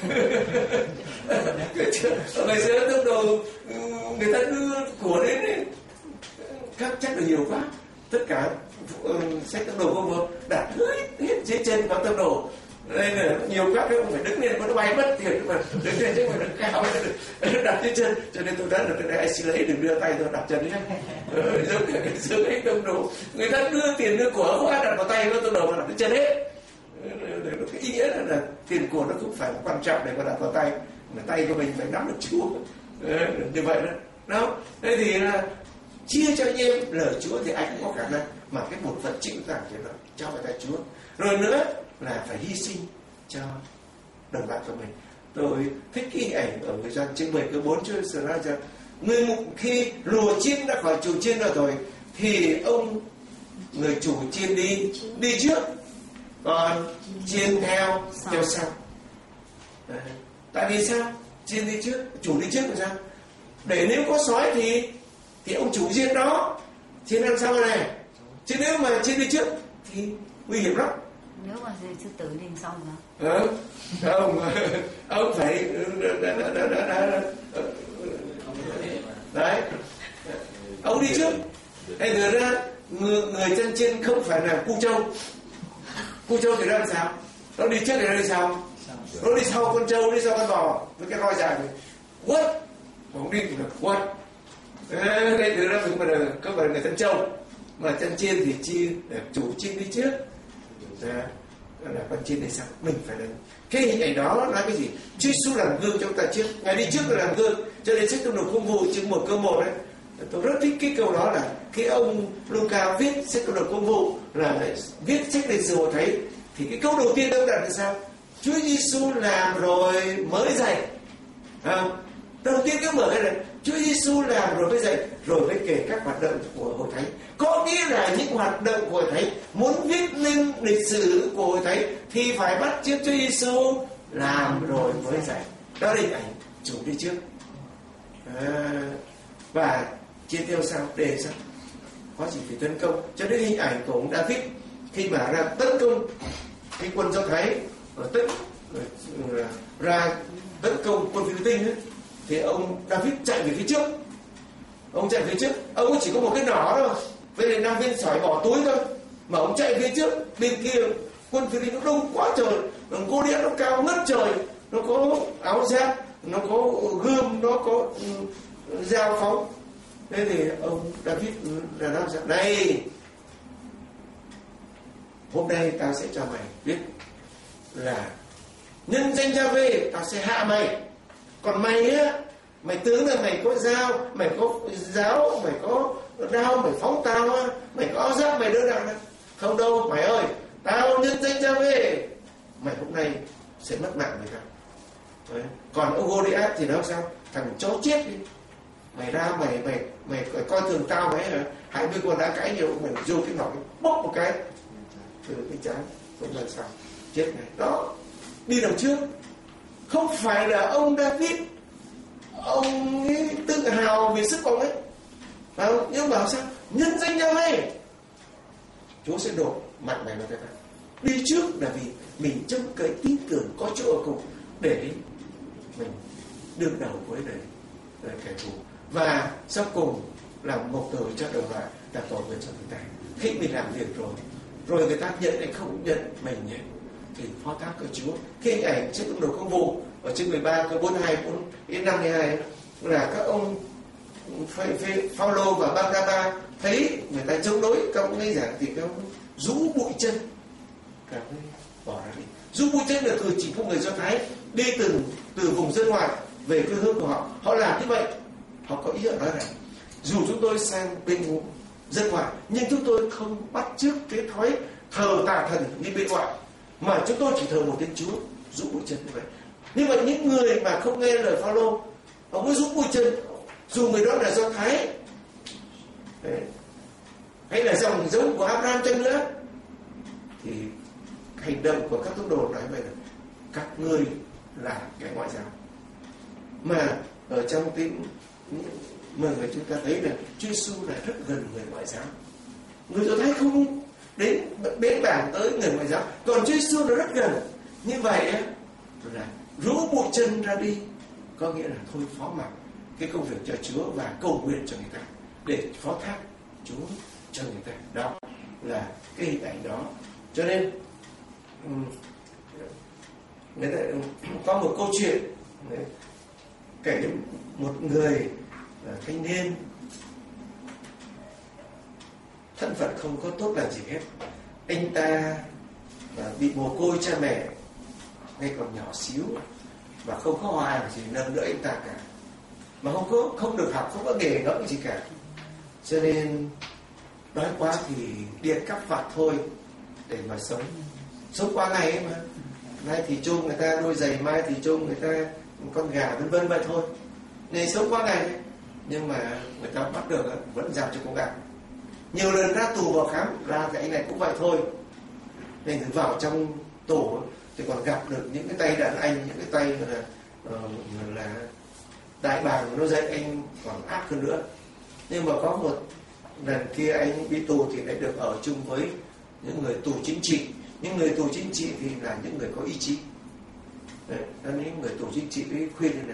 Ngày xưa tông đồ người ta đưa của đến ấy, chắc là nhiều quá, tất cả sách tông đồ không có đặt hết dưới chân vào tông đồ. Đây là nhiều các cái ông phải đứng lên, nó bay mất tiền, mà đứng lên chứ mà đứng cao đặt dưới chân. Cho nên tôi nói là cái này anh xin lấy, đừng đưa tay tôi đặt chân đấy. Giống cả cái xưa ấy tông đồ, người ta đưa tiền đưa của quá đặt vào tay, nó tông đồ mà đặt dưới chân hết. Cái ý nghĩa là tiền của nó cũng phải quan trọng để mà đặt vào tay, mà tay của mình phải nắm được Chúa. Như vậy đó. Thế thì là chia cho anh em lời Chúa thì anh cũng có khả năng, mà cái một phần chịu tặng thì nó cho vào tay Chúa. Rồi nữa là phải hy sinh cho đồng bạn của mình. Tôi thích cái hình ảnh ở người Gioan chương 7 câu 4 Chúa Giêsu nói rằng người mục khi lùa chiên ra khỏi chuồng chiên rồi thì ông người chủ chiên đi trước, còn chiên theo sau. Tại vì sao? Chiên đi trước, chủ đi trước làm sao? Để nếu có sói thì ông chủ chiên đó chiên ăn sau này. Chứ nếu mà chiên đi trước thì nguy hiểm lắm. Nếu mà sư tử đi sau nữa. Không, ông phải đấy, ông đi trước. Hay thừa ra người chân chiên không phải là cu trâu thì nó làm sao? Nó đi trước thì nó đi sau. Nó đi sau con trâu, đi sau con bò với cái roi dài này quất, không đi thì là quất. Đây thừa ra mình là các bạn người chân trâu, mà chân chiên thì chia để chủ chiên đi trước. Là con chiên đi sau, mình phải làm. Cái hình ảnh đó nói cái gì? Chúa Giêsu làm gương cho chúng ta trước, Ngài đi trước là làm gương. Cho nên sách Tông đồ Công vụ chương 1 câu 1 đấy, tôi rất thích cái câu đó là khi ông Luca viết sách Tông đồ Công vụ là viết sách lịch sử hội thánh, thì cái câu đầu tiên ông đặt là sao? Chúa Giêsu làm rồi mới dạy. Đầu tiên cứ mở cái này, Chúa Giêsu làm rồi mới dạy, rồi mới kể các hoạt động của hội thánh. Có nghĩa là những hoạt động của hội thánh muốn viết lên lịch sử của hội thánh thì phải bắt chước Chúa Giêsu làm rồi mới dạy. Đó là hình ảnh chủ đi trước, và chia theo sau để sao? Có gì phải tấn công. Cho đến hình ảnh của ông David khi mà ra tấn công cái quân Do Thái, ra tấn công quân Philippines ấy, thì ông David chạy về phía trước. Ông chạy về phía trước, ông chỉ có một cái nỏ thôi, vậy nên 5 viên sỏi bỏ túi thôi, mà ông chạy phía trước. Bên kia quân Philippines nó đông quá trời, cô điện nó cao ngất trời, nó có áo giáp, nó có gươm, nó có dao phóng. Thế thì ông David là nói rằng này, hôm nay tao sẽ cho mày biết là nhân danh Giê-hô-va tao sẽ hạ mày. Còn mày á, mày tướng là mày có dao, mày có giáo, mày có đao, mày phóng tao á, mày có áo giáp, mày đỡ đạn. Không đâu mày ơi, tao nhân danh Giê-hô-va, mày hôm nay sẽ mất mạng mày cả. Còn ông Goliath thì nói sao? Thằng chó chết đi, mày ra mày coi thường tao mày hả? 20 con đá cãi nhau, mày vô cái nỏ bóp một cái từ cái chán xuống lần sau chết này. Đó, đi đằng trước. Không phải là ông David ông ấy tự hào vì sức ông ấy, phải không? Nhưng bảo sao nhân danh nhau ấy, Chúa sẽ đổ mạnh mẽ vào tay ta. Đi trước là vì mình trông cậy tin tưởng có chỗ ở cùng để mình đương đầu với kẻ thù. Và sau cùng là một từ cho đầu lại là tội nguyện cho người ta. Khi mình làm việc rồi người ta nhận hay không nhận, mình nhận thì phó thác của Chúa. Khi hình ảnh trên tông đồ công vụ ở chương 13 câu 42 đến 52 là các ông Phao-lô và Ba-na-ba thấy người ta chống đối, các ông ấy giảng thì các ông rũ bụi chân, các ông bỏ ra đi. Rũ bụi chân là cử chỉ của người Do Thái đi từ vùng dân ngoại về quê hương của họ. Họ làm như vậy, họ có ý ở đó rằng dù chúng tôi sang bên dân ngoại nhưng chúng tôi không bắt chước cái thói thờ tà thần như bên ngoại, mà chúng tôi chỉ thờ một tên Chúa, rũ bụi chân như vậy. Nhưng mà những người mà không nghe lời Phao-lô, họ cứ rũ bụi chân, dù người đó là Do Thái hay là dòng giống của Abraham chăng nữa, thì hành động của các tông đồ nói vậy là các ngươi là kẻ ngoại giáo. Mà ở trong tiếng mà người chúng ta thấy là Chúa Giêsu là rất gần người ngoại giáo. Người Do Thái không đến bàn tới người ngoại giáo, còn Chúa Giêsu là rất gần. Như vậy là rũ bụi chân ra đi, có nghĩa là thôi phó mặc cái công việc cho Chúa và cầu nguyện cho người ta, để phó thác Chúa cho người ta. Đó là cái hình ảnh đó. Cho nên người ta có một câu chuyện kể đến một người thanh niên thân phận không có tốt là gì hết. Anh ta bị mồ côi cha mẹ ngay còn nhỏ xíu và không có ai gì nâng đỡ anh ta cả, mà không được học, không có nghề ngẫm gì cả. Cho nên đói quá thì đi ăn cắp vặt thôi để mà sống qua ngày ấy mà. Nay thì chôm người ta đôi giày, mai thì chôm người ta con gà, vân vân vậy thôi, nên sống qua ngày. Nhưng mà người ta bắt được vẫn giao cho công an. Nhiều lần ra tù vào khám ra cái anh này cũng vậy thôi. Nên vào trong tù thì còn gặp được những cái tay đàn anh, những cái tay là đại bàng nó dạy anh còn ác hơn nữa. Nhưng mà có một lần kia anh bị tù thì lại được ở chung với những người tù chính trị. Những người tù chính trị thì là những người có ý chí. Đấy, những người tù chính trị ấy khuyên là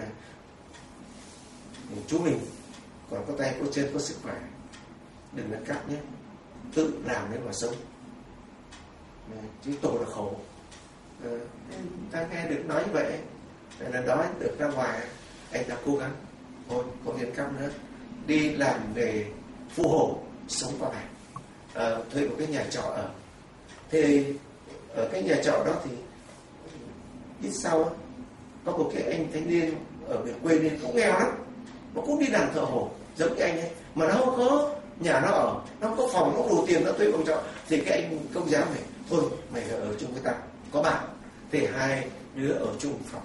chú mình còn có tay có chân có sức khỏe, đừng ăn cắp nhé, tự làm để mà sống, chứ tù là khổ. Ta nghe được nói vậy, lần đó anh được ra ngoài, anh đã cố gắng thôi không ăn cắp nữa, đi làm nghề phù hộ sống qua ngày, thuê một cái nhà trọ ở. Thì ở cái nhà trọ đó thì ít sau có một cái anh thanh niên ở miền quê nên cũng nghèo lắm, nó cũng đi làm thợ hồ giống cái anh ấy, mà nó không có nhà nó ở, nó không có phòng, nó không đủ tiền nó thuê phòng trọ. Thì cái anh công giáo này thôi mày ở chung với tao, có bạn. Thì hai đứa ở chung phòng,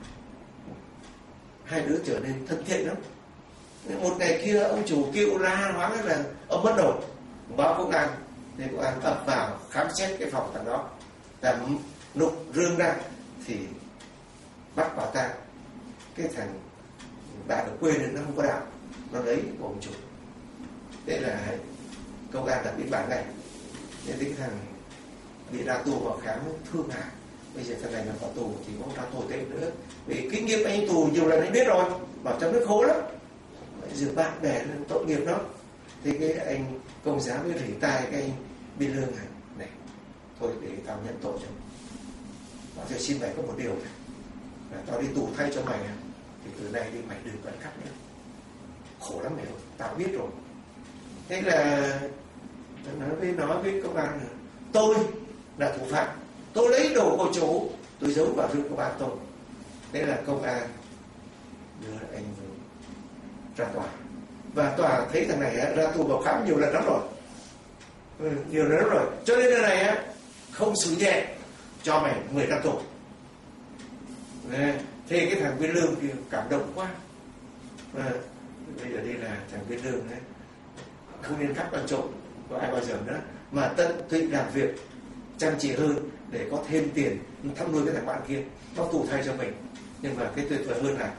hai đứa trở nên thân thiện lắm. Một ngày kia ông chủ kêu la hoáng là ông mất đồ, báo công an. Thì công an ập vào khám xét cái phòng thằng đó, ta nục rương ra thì bắt quả tang cái thằng bạn ở quê nên nó không có đạo, nó lấy của ông chủ. Thế là công an đặt biên bản này. Nên cái thằng bị ra tù vào khám thương hại. Bây giờ thằng này là vào tù thì không ra tù thêm nữa, vì kinh nghiệm anh tù nhiều lần anh biết rồi, bảo trong nước khổ lắm, giờ bạn bè tội nghiệp lắm. Thì cái anh công giáo mới rỉ tai cái anh biên lương này, thôi để tao nhận tội cho. Bảo cho xin mày có một điều này, là tao đi tù thay cho mày, thì từ nay đi mày đừng có ăn cắp nữa, khổ lắm mày, tao biết rồi. Thế là nói với công an là tôi là thủ phạm, tôi lấy đồ của chủ, tôi giấu vào rương công an tôi. Thế là công an đưa anh ra tòa, và tòa thấy thằng này ra tù vào khám nhiều lần lắm rồi, nhiều lần lắm rồi, cho nên lần này không xử nhẹ, cho mày 10 năm tù. Thế cái thằng Viên Lương kia cảm động quá, bây giờ đây là thằng Biên Lương đấy, không nên cắt con trộm có ai bao giờ nữa, mà tận tụy làm việc chăm chỉ hơn để có thêm tiền thăm nuôi cái thằng bạn kia, nó tù thay cho mình. Nhưng mà cái tuyệt vời hơn là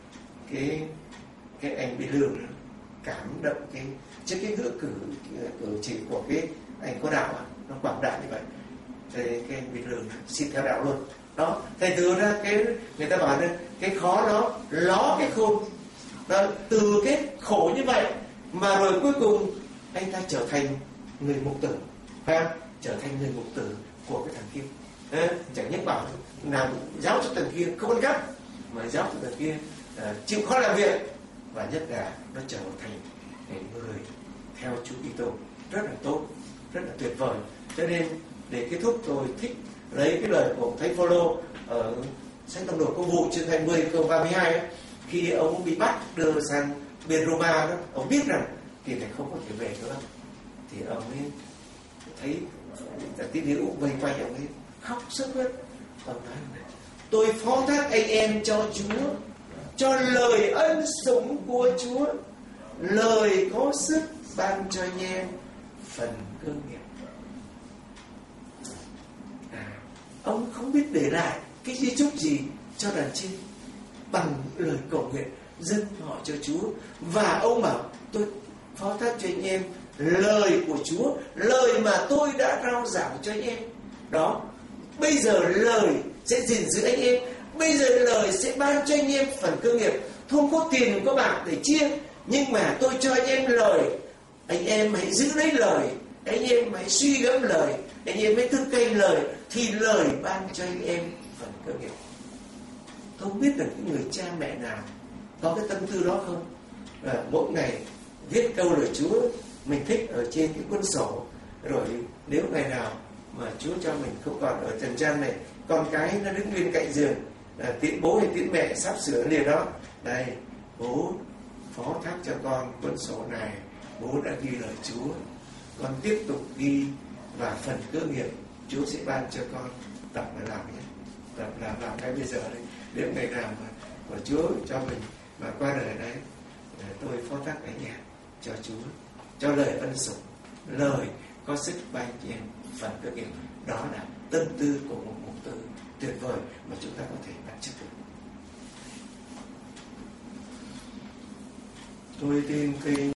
cái anh Biên Lương cảm động trước cái ngữ cử chỉ của cái anh có đạo, nó quảng đại như vậy. Thì cái anh Biên Lương xin theo đạo luôn. Đó, thành thử ra người ta bảo là cái khó nó ló cái khôn. Đó, từ cái khổ như vậy mà rồi cuối cùng anh ta trở thành người mục tử, trở thành người mục tử của cái thằng kia. Chẳng nhất bảo làm giáo cho thằng kia không ăn cắp, mà giáo cho thằng kia chịu khó làm việc, và nhất là nó trở thành người theo Chúa Kitô rất là tốt, rất là tuyệt vời. Cho nên để kết thúc tôi thích lấy cái lời của Thánh Phaolô ở sách Tông đồ Công vụ chương 20 câu 32 ấy, khi ông bị bắt đưa sang bên Roma đó, ông biết rằng thì này không có thể về nữa, thì ông ấy thấy tín hữu vây quanh ông ấy khóc sức hết. Ông nói này: tôi phó thác anh em cho Chúa, cho lời ân sủng của Chúa, lời có sức ban cho anh em phần cơ nghiệp. Ông không biết để lại cái di chúc gì cho đàn trên bằng lời cầu nguyện dâng họ cho Chúa. Và ông bảo tôi phó thác cho anh em lời của Chúa, lời mà tôi đã rao giảng cho anh em. Đó, bây giờ lời sẽ gìn giữ anh em, bây giờ lời sẽ ban cho anh em phần cơ nghiệp. Không có tiền không có bạc để chia, nhưng mà tôi cho anh em lời. Anh em hãy giữ lấy lời, anh em hãy suy gẫm lời, anh em hãy thức canh lời, thì lời ban cho anh em phần cơ nghiệp. Không biết được những người cha mẹ nào có cái tâm tư đó không? Mỗi ngày viết câu lời Chúa mình thích ở trên cái cuốn sổ, rồi nếu ngày nào mà Chúa cho mình không còn ở trần gian này, con cái nó đứng bên cạnh giường, tiễn bố hay tiễn mẹ sắp sửa liền đó, đây bố phó thác cho con cuốn sổ này, bố đã ghi lời Chúa, con tiếp tục ghi, và phần cơ nghiệp Chúa sẽ ban cho con. Tập mà làm nhé, tập làm cái bây giờ đấy. Nếu ngày nào mà Chúa cho mình mà qua đời đấy, tôi phó thác cái nhà cho Chúa, cho lời ân sủng, lời có sức ban cho em phần cơ nghiệp. Đó là tâm tư của một mục tử tuyệt vời mà chúng ta có thể bắt chước được. Tôi tin